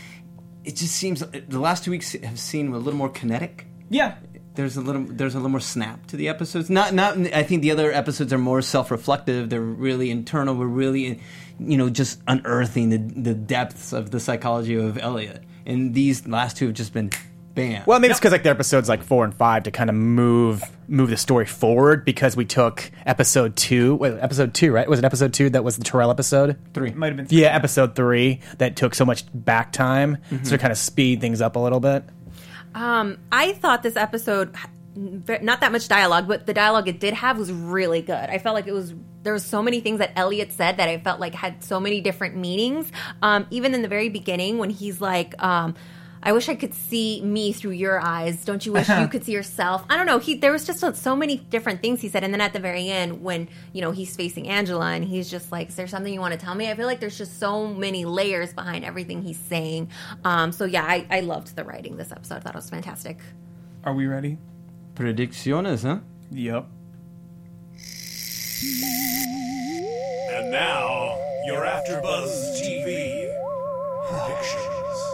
Speaker 5: it just seems the last two weeks have seemed a little more kinetic.
Speaker 1: Yeah.
Speaker 5: There's a little, there's a little more snap to the episodes. Not, not. I think the other episodes are more self-reflective. They're really internal. We're really, you know, just unearthing the the depths of the psychology of Elliot. And these last two have just been, bam.
Speaker 4: Well, maybe it's because like the episodes like four and five to kind of move move the story forward because we took episode two. Wait, episode two, right? Was it episode two that was the Terrell episode?
Speaker 5: three.
Speaker 1: It might have been. Three.
Speaker 4: Yeah, episode three that took so much back time
Speaker 5: Mm-hmm.
Speaker 4: so to kind of speed things up a little bit.
Speaker 3: Um, I thought this episode, not that much dialogue, but the dialogue it did have was really good. I felt like it was, there was so many things that Elliot said that I felt like had so many different meanings. Um, even in the very beginning when he's like, um, I wish I could see me through your eyes. Don't you wish you could see yourself? I don't know. He there was just so, so many different things he said. And then at the very end, when you know he's facing Angela and he's just like, "Is there something you want to tell me?" I feel like there's just so many layers behind everything he's saying. Um, so yeah, I, I loved the writing this episode. I thought it was fantastic.
Speaker 1: Are we ready?
Speaker 5: Predicciones, huh?
Speaker 1: Yep.
Speaker 2: And now, your AfterBuzz T V predictions.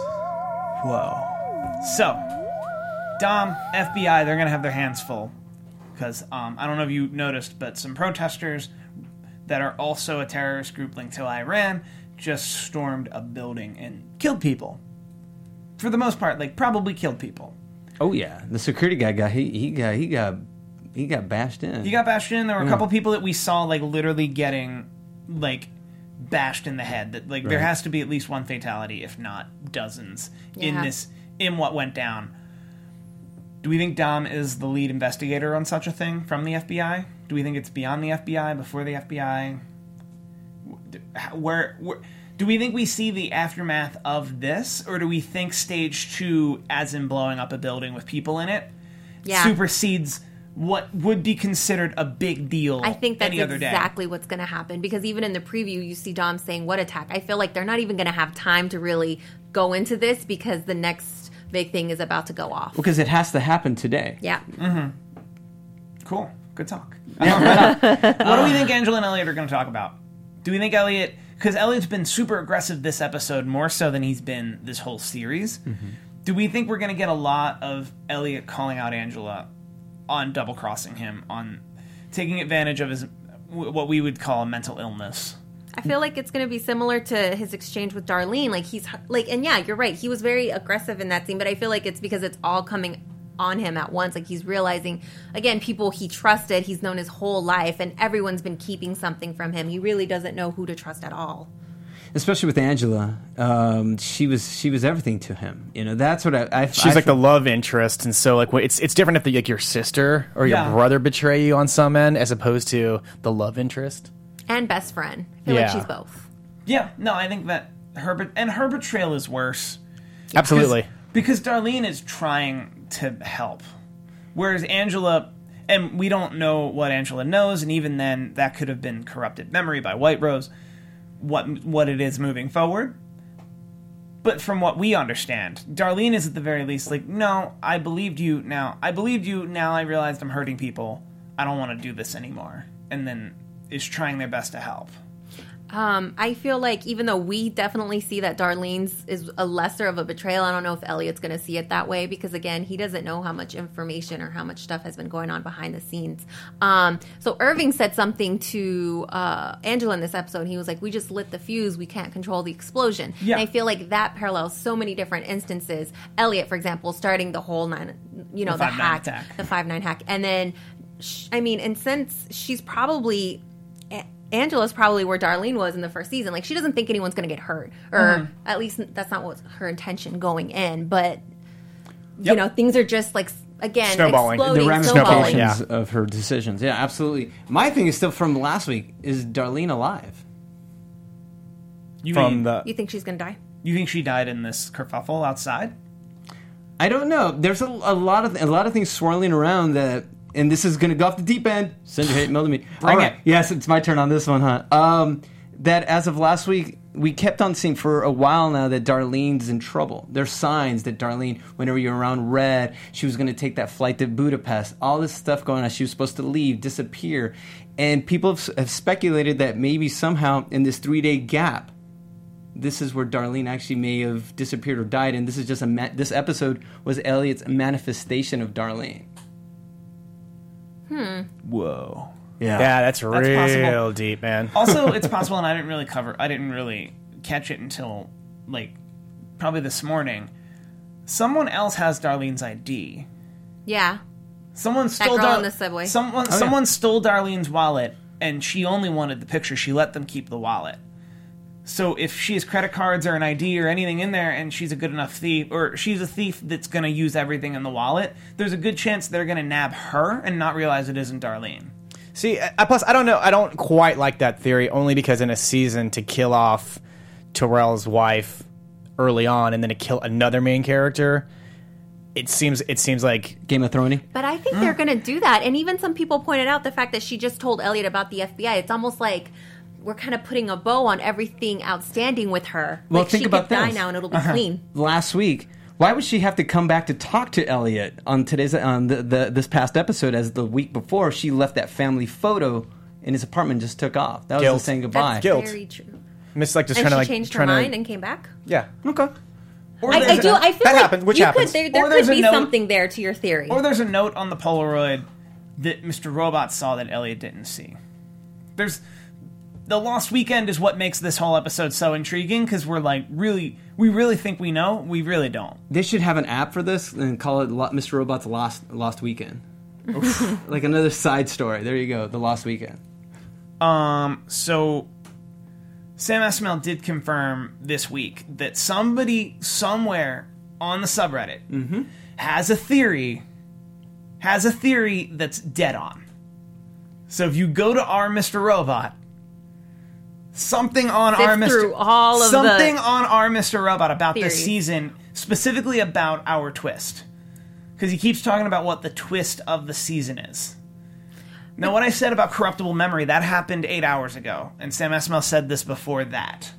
Speaker 1: Whoa. So, Dom, F B I, they're going to have their hands full. Because, um, I don't know if you noticed, but some protesters that are also a terrorist group linked to Iran just stormed a building and killed people. For the most part, like, probably killed people.
Speaker 5: Oh yeah, the security guy got he he got he got he got bashed in.
Speaker 1: He got bashed in. There were a couple people that we saw, like, literally getting, like, bashed in the head. That like there
Speaker 5: Right.
Speaker 1: has to be at least one fatality, if not dozens, in
Speaker 3: Yeah.
Speaker 1: this in what went down. Do we think Dom is the lead investigator on such a thing from the F B I? Do we think it's beyond the F B I, before the F B I? Where, where do we think we see the aftermath of this, or do we think stage two, as in blowing up a building with people in it,
Speaker 3: Yeah.
Speaker 1: supersedes what would be considered a big deal
Speaker 3: I think that's
Speaker 1: any other day?
Speaker 3: exactly what's going to happen because even in the preview, you see Dom saying, "What attack?" I feel like they're not even going to have time to really go into this because the next big thing is about to go off.
Speaker 5: because it has to happen today.
Speaker 3: Yeah.
Speaker 1: Cool. Good talk. what do we think Angela and Elliot are going to talk about? Do we think Elliot... Because Elliot's been super aggressive this episode, more so than he's been this whole series.
Speaker 5: Mm-hmm.
Speaker 1: Do we think we're going to get a lot of Elliot calling out Angela on double-crossing him, on taking advantage of his what we would call a mental illness?
Speaker 3: I feel like it's going to be similar to his exchange with Darlene. Like he's like, and yeah, you're right. He was very aggressive in that scene, but I feel like it's because it's all coming on him at once. Like he's realizing, again, people he trusted, he's known his whole life, and everyone's been keeping something from him. He really doesn't know who to trust at all.
Speaker 5: especially with Angela, um, she was she was everything to him. You know, that's what I. I
Speaker 4: She's
Speaker 5: I
Speaker 4: like
Speaker 5: feel-
Speaker 4: the love interest, and so like wh- it's it's different if the, like your sister or your
Speaker 1: Yeah.
Speaker 4: brother betray you on some end, as opposed to the love interest.
Speaker 3: And best friend. I feel like
Speaker 4: Yeah.
Speaker 3: she's both.
Speaker 1: Yeah, no, I think that her bet- and her betrayal is worse.
Speaker 4: Absolutely.
Speaker 1: Because, because Darlene is trying to help, whereas Angela, and we don't know what Angela knows, and even then, that could have been corrupted memory by White Rose. What what it is moving forward. But from what we understand, Darlene is at the very least like, no, I believed you. Now I believed you. Now I realized I'm hurting people. I don't want to do this anymore. And then is trying their best to help.
Speaker 3: Um, I feel like even though we definitely see that Darlene's is a lesser of a betrayal, I don't know if Elliot's going to see it that way because, again, he doesn't know how much information or how much stuff has been going on behind the scenes. Um, so Irving said something to uh, Angela in this episode. He was like, we just lit the fuse. We can't control the explosion.
Speaker 1: Yeah.
Speaker 3: And I feel like that parallels so many different instances. Elliot, for example, starting the whole nine, you know,
Speaker 1: The
Speaker 3: the,
Speaker 1: five nine
Speaker 3: hack,
Speaker 1: attack.
Speaker 3: the five nine hack. And then, sh- I mean, and since she's probably... Angela's probably where Darlene was in the first season. Like, she doesn't think anyone's going to get hurt. Or
Speaker 1: Mm-hmm.
Speaker 3: at least that's not what her intention going in. But, you
Speaker 1: Yep.
Speaker 3: know, things are just, like, again,
Speaker 4: Snowballing.
Speaker 3: exploding,
Speaker 5: the
Speaker 3: snowballing.
Speaker 5: ramifications
Speaker 4: Yeah.
Speaker 5: of her decisions. Yeah, absolutely. My thing is still from last week: is Darlene alive?
Speaker 1: You
Speaker 4: From
Speaker 1: mean,
Speaker 4: the
Speaker 3: You think she's going to die?
Speaker 1: you think she died in this kerfuffle outside?
Speaker 5: I don't know. There's a, a lot of a lot of things swirling around that, and this is going to go off the deep end. Send your hate mail to me.
Speaker 1: Bring
Speaker 5: All right.
Speaker 1: it.
Speaker 5: Yes, it's my turn on this one, huh? Um, that as of last week, we kept on seeing for a while now that Darlene's in trouble. There's signs that Darlene, whenever you're around Red, she was going to take that flight to Budapest. All this stuff going on. She was supposed to leave, disappear, and people have, have speculated that maybe somehow in this three-day gap, this is where Darlene actually may have disappeared or died, and this is just a ma- this episode was Elliot's manifestation of Darlene.
Speaker 1: Whoa.
Speaker 5: Yeah,
Speaker 4: yeah, that's,
Speaker 1: That's
Speaker 4: real
Speaker 1: possible.
Speaker 4: deep, man.
Speaker 1: Also, it's possible, and I didn't really cover, I didn't really catch it until, like, probably this morning. Someone else has Darlene's I D.
Speaker 3: Yeah.
Speaker 1: Someone stole
Speaker 3: girl
Speaker 1: Dar-
Speaker 3: in the subway.
Speaker 1: Someone,
Speaker 5: Oh, yeah.
Speaker 1: someone stole Darlene's wallet, and she only wanted the picture. She let them keep the wallet. So if she has credit cards or an I D or anything in there, and she's a good enough thief, or she's a thief that's going to use everything in the wallet, there's a good chance they're going to nab her and not realize it isn't Darlene.
Speaker 4: See, I, plus I don't know. I don't quite like that theory, only because in a season to kill off Terrell's wife early on and then to kill another main character, it seems it seems like
Speaker 5: Game of Thrones.
Speaker 3: But I think they're going to do that. And even some people pointed out the fact that she just told Elliot about the F B I. It's almost like we're kind of putting a bow on everything outstanding with her.
Speaker 5: Well,
Speaker 3: like
Speaker 5: think
Speaker 3: she
Speaker 5: about
Speaker 3: could die
Speaker 5: this.
Speaker 3: now and it'll be clean.
Speaker 5: Last week, why would she have to come back to talk to Elliot on today's on the, the this past episode as the week before she left that family photo in his apartment and just took off? That was
Speaker 4: Guilt.
Speaker 5: just saying goodbye.
Speaker 3: That's
Speaker 4: Guilt.
Speaker 3: very true.
Speaker 4: Miss like just
Speaker 3: And
Speaker 4: trying
Speaker 3: she
Speaker 4: to like
Speaker 3: changed her
Speaker 4: trying
Speaker 3: mind
Speaker 4: to
Speaker 3: and came back?
Speaker 4: yeah.
Speaker 5: Okay.
Speaker 1: Or
Speaker 3: I, I
Speaker 1: there's
Speaker 3: do.
Speaker 1: a-
Speaker 3: I feel
Speaker 4: that
Speaker 3: like
Speaker 4: happens, which
Speaker 3: you
Speaker 4: happens.
Speaker 3: Could, there
Speaker 1: Or
Speaker 3: there
Speaker 1: there's
Speaker 3: could
Speaker 1: a
Speaker 3: be
Speaker 1: note-
Speaker 3: something there to your theory.
Speaker 1: Or there's a note on the Polaroid that Mister Robot saw that Elliot didn't see. There's the Lost Weekend is what makes this whole episode so intriguing because we're like really, we really think we know, we really don't.
Speaker 5: They should have an app for this and call it Lo- Mister Robot's Lost Lost Weekend. Like another side story. There you go, the Lost Weekend.
Speaker 1: Um, so Sam Esmail did confirm this week that somebody somewhere on the subreddit has a theory, has a theory that's dead on. So if you go to our Mister Robot, something on
Speaker 3: Sift
Speaker 1: our Mister
Speaker 3: through all of
Speaker 1: something
Speaker 3: the
Speaker 1: on our Mister Robot about this
Speaker 3: theories.
Speaker 1: season, specifically about our twist, because he keeps talking about what the twist of the season is. Now, what I said about corruptible memory, that happened eight hours ago, and Sam Esmail said this before that.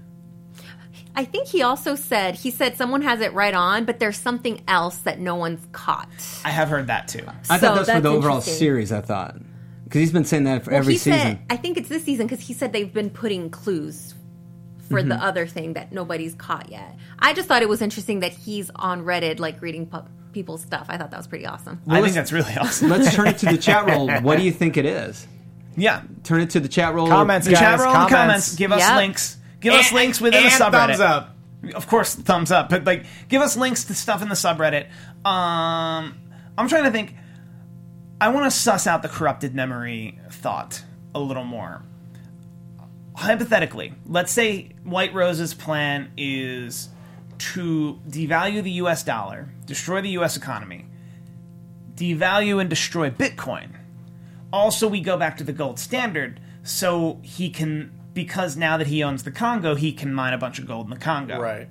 Speaker 3: I think he also said, he said someone has it right on, but there's something else that no one's caught.
Speaker 1: I have heard that too.
Speaker 5: I
Speaker 3: So
Speaker 5: thought that's for
Speaker 3: that's
Speaker 5: the overall
Speaker 3: interesting.
Speaker 5: series, I thought. Because he's been saying that for
Speaker 3: Well,
Speaker 5: every
Speaker 3: he
Speaker 5: season.
Speaker 3: Said, I think it's this season because he said they've been putting clues for
Speaker 5: Mm-hmm.
Speaker 3: the other thing that nobody's caught yet. I just thought it was interesting that he's on Reddit, like reading pu- people's stuff. I thought that was pretty awesome.
Speaker 1: I think that's really awesome.
Speaker 5: Let's turn it to the chat roll. What do you think it is?
Speaker 1: Yeah.
Speaker 5: Turn it to the chat roll.
Speaker 4: Comments,
Speaker 1: The
Speaker 4: guys,
Speaker 1: chat roll in the
Speaker 4: comments.
Speaker 1: comments. Give us
Speaker 3: Yep.
Speaker 1: links. Give us
Speaker 4: And-
Speaker 1: links within the
Speaker 4: and
Speaker 1: subreddit.
Speaker 4: thumbs up.
Speaker 1: Of course, thumbs up. But like, give us links to stuff in the subreddit. Um, I'm trying to think. I want to suss out the corrupted memory thought a little more. hypothetically, let's say White Rose's plan is to devalue the U S dollar, destroy the U S economy, devalue and destroy Bitcoin. Also, we go back to the gold standard, so he can, because now that he owns the Congo, he can mine a bunch of gold in the Congo.
Speaker 4: Right.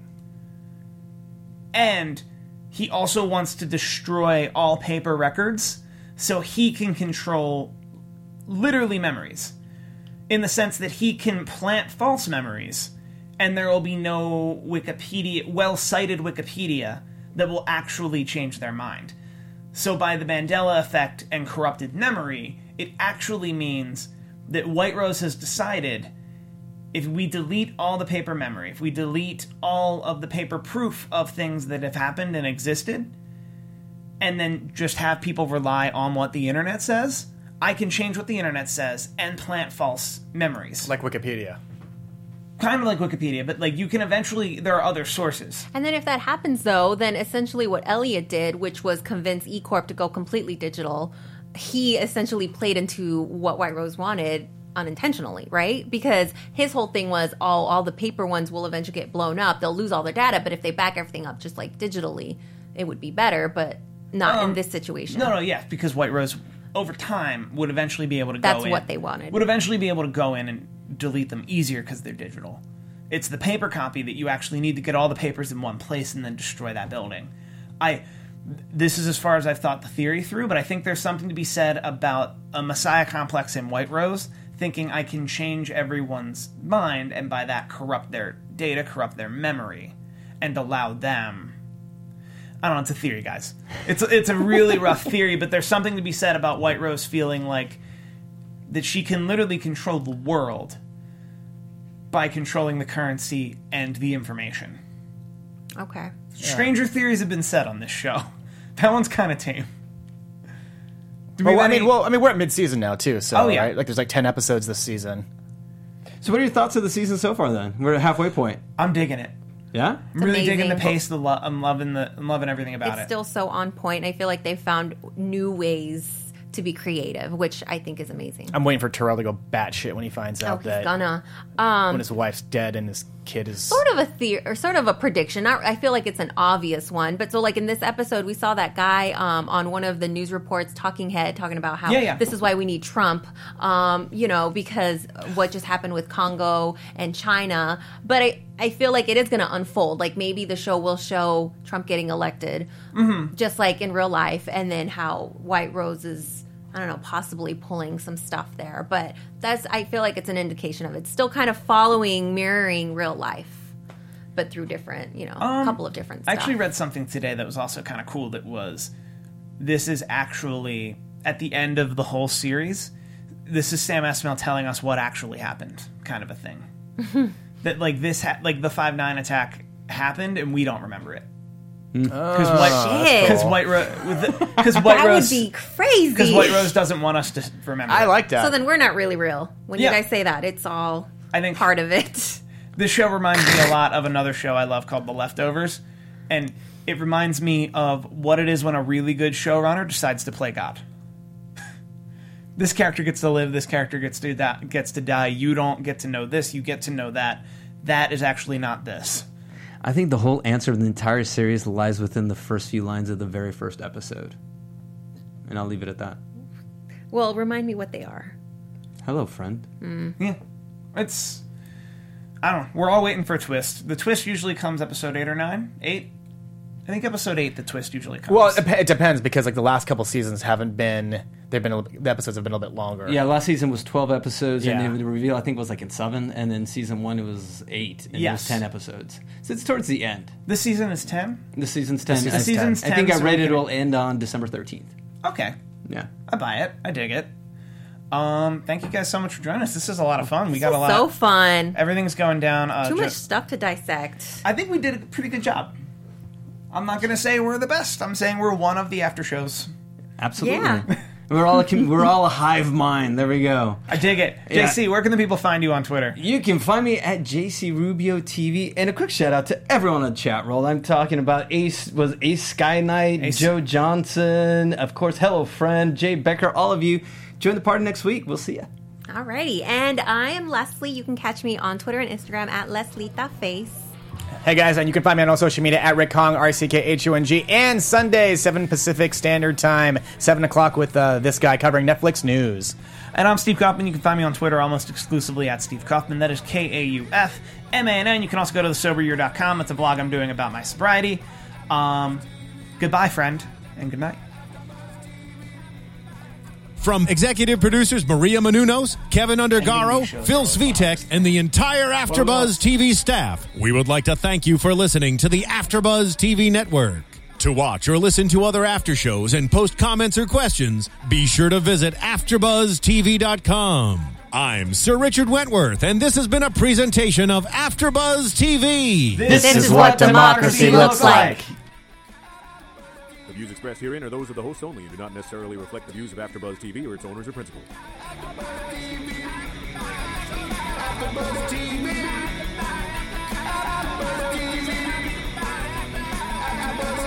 Speaker 1: And he also wants to destroy all paper records, so he can control literally memories, in the sense that he can plant false memories, and there will be no Wikipedia, well-cited Wikipedia, that will actually change their mind. So by the Mandela effect and corrupted memory, it actually means that White Rose has decided, if we delete all the paper memory, if we delete all of the paper proof of things that have happened and existed, and then just have people rely on what the internet says, I can change what the internet says and plant false memories.
Speaker 4: Like Wikipedia.
Speaker 1: Kind of like Wikipedia, but like you can eventually, there are other sources.
Speaker 3: And then if that happens, though, then essentially what Elliot did, which was convince E Corp to go completely digital, he essentially played into what White Rose wanted unintentionally, right? Because his whole thing was all all the paper ones will eventually get blown up. They'll lose all their data, but if they back everything up just like digitally, it would be better, but not
Speaker 1: Um,
Speaker 3: in this situation.
Speaker 1: No, no, yeah, because White Rose, over time, would eventually be able to
Speaker 3: That's
Speaker 1: go in.
Speaker 3: what they wanted.
Speaker 1: Would eventually be able to go in and delete them easier because they're digital. It's the paper copy that you actually need to get all the papers in one place and then destroy that building. I... This is as far as I've thought the theory through, but I think there's something to be said about a messiah complex in White Rose, thinking I can change everyone's mind and by that corrupt their data, corrupt their memory, and allow them... I don't know, it's a theory, guys. It's a, it's a really rough theory, but there's something to be said about White Rose feeling like that she can literally control the world by controlling the currency and the information.
Speaker 3: Okay.
Speaker 1: Stranger theories have been said on this show. That one's kind of tame. Do we
Speaker 4: Well, I
Speaker 1: have
Speaker 4: mean,
Speaker 1: any-
Speaker 4: well, I mean, we're at mid-season now too, so
Speaker 1: Oh, yeah.
Speaker 4: right? Like, there's like ten episodes this season.
Speaker 5: So, what are your thoughts of the season so far? Then we're at halfway point.
Speaker 1: I'm digging it.
Speaker 5: Yeah.
Speaker 1: I'm really digging the
Speaker 3: amazing.
Speaker 1: pace. The lo- I'm loving the. I'm loving everything about
Speaker 3: It's
Speaker 1: it.
Speaker 3: still so on point. I feel like they found new ways to be creative, which I think is amazing.
Speaker 4: I'm waiting for Terrell to go batshit when he finds
Speaker 3: Oh,
Speaker 4: out
Speaker 3: he's
Speaker 4: that
Speaker 3: gonna. Um,
Speaker 4: when his wife's dead and his kid is.
Speaker 3: sort of a theory, or sort of a prediction. Not, I feel like it's an obvious one, but so like in this episode, we saw that guy um, on one of the news reports, Talking Head, talking about how
Speaker 1: Yeah, yeah.
Speaker 3: this is why we need Trump. Um, you know, because what just happened with Congo and China. But I, I feel like it is going to unfold. Like maybe the show will show Trump getting elected,
Speaker 1: Mm-hmm.
Speaker 3: just like in real life, and then how White Rose is, I don't know, possibly pulling some stuff there. But that's, I feel like it's an indication of it. Still kind of following, mirroring real life, but through different, you know, a
Speaker 1: Um,
Speaker 3: couple of different
Speaker 1: I
Speaker 3: stuff.
Speaker 1: actually read something today that was also kind of cool. That was, this is actually at the end of the whole series. This is Sam Esmail telling us what actually happened, kind of a thing. That like this, ha- like the five nine attack happened, and we don't remember it. Because White,
Speaker 3: Shit.
Speaker 1: because White, Ro- because White
Speaker 3: that
Speaker 1: Rose,
Speaker 3: would be crazy.
Speaker 1: because White Rose doesn't want us to remember.
Speaker 4: I
Speaker 1: it.
Speaker 4: like that.
Speaker 3: So then we're not really real. When
Speaker 1: Yeah.
Speaker 3: you guys say that, it's all
Speaker 1: I think
Speaker 3: part of it.
Speaker 1: This show reminds me a lot of another show I love called The Leftovers, and it reminds me of what it is when a really good showrunner decides to play God. This character gets to live, this character gets to die, gets to die. You don't get to know this, you get to know that. That is actually not this.
Speaker 5: I think the whole answer of the entire series lies within the first few lines of the very first episode, and I'll leave it at that.
Speaker 3: Well, remind me what they are.
Speaker 5: Hello, friend.
Speaker 1: Yeah, it's. I don't know. We're all waiting for a twist. The twist usually comes episode eight or nine, eight. I think episode eight, the twist usually comes.
Speaker 4: Well, it, dep- it depends because like the last couple seasons haven't been. They've been a, li- the episodes have been a little bit longer.
Speaker 5: Yeah, last season was twelve episodes,
Speaker 1: Yeah.
Speaker 5: and the reveal I think was like in seven, and then season one it was eight, and it
Speaker 1: Yes.
Speaker 5: was ten episodes. So it's towards the end.
Speaker 1: This season is ten.
Speaker 5: The season's ten.
Speaker 1: The
Speaker 5: I-
Speaker 1: season's
Speaker 5: I think
Speaker 1: ten,
Speaker 5: I
Speaker 1: so
Speaker 5: read
Speaker 1: we
Speaker 5: it
Speaker 1: can-
Speaker 5: will end on December thirteenth.
Speaker 1: Okay,
Speaker 5: Yeah.
Speaker 1: I buy it. I dig it. Um, thank you guys so much for joining us. This is a lot of fun. We got a lot.
Speaker 3: So fun.
Speaker 1: Everything's going down. Uh,
Speaker 3: Too much
Speaker 1: just-
Speaker 3: stuff to dissect.
Speaker 1: I think we did a pretty good job. I'm not going to say we're the best. I'm saying we're one of the after shows.
Speaker 5: Absolutely.
Speaker 3: Yeah.
Speaker 5: We're all a, com- we're all a hive mind. There we go.
Speaker 1: I dig it.
Speaker 5: Yeah.
Speaker 1: J C, where can the people find you on Twitter?
Speaker 5: You can find me at J C Rubio T V, and a quick shout out to everyone on the chat roll. I'm talking about Ace was Ace Sky Knight,
Speaker 1: Ace.
Speaker 5: Joe Johnson, of course, Hello Friend, Jay Becker, all of you. Join the party next week. We'll see ya.
Speaker 3: Alrighty, and I am Leslie. You can catch me on Twitter and Instagram at LeslieTheFace.
Speaker 4: Hey guys, and you can find me on all social media at Rick Hong, R C K H U N G, and Sundays, seven Pacific Standard Time, seven o'clock with uh, this guy covering Netflix news.
Speaker 1: And I'm Steve Kaufman. You can find me on Twitter almost exclusively at Steve Kaufman. That is K A U F M A N N. You can also go to the sober year dot com. That's a blog I'm doing about my sobriety. Um, goodbye, friend, and good night.
Speaker 2: From executive producers Maria Menounos, Kevin Undergaro, Phil Svitek, and the entire AfterBuzz T V staff, we would like to thank you for listening to the AfterBuzz T V network. To watch or listen to other after shows and post comments or questions, be sure to visit after buzz T V dot com. I'm Sir Richard Wentworth, and this has been a presentation of AfterBuzz T V.
Speaker 3: This, this is what democracy looks like.
Speaker 6: The views expressed herein are those of the hosts only and do not necessarily reflect the views of AfterBuzz T V or its owners or principals. AfterBuzz T V.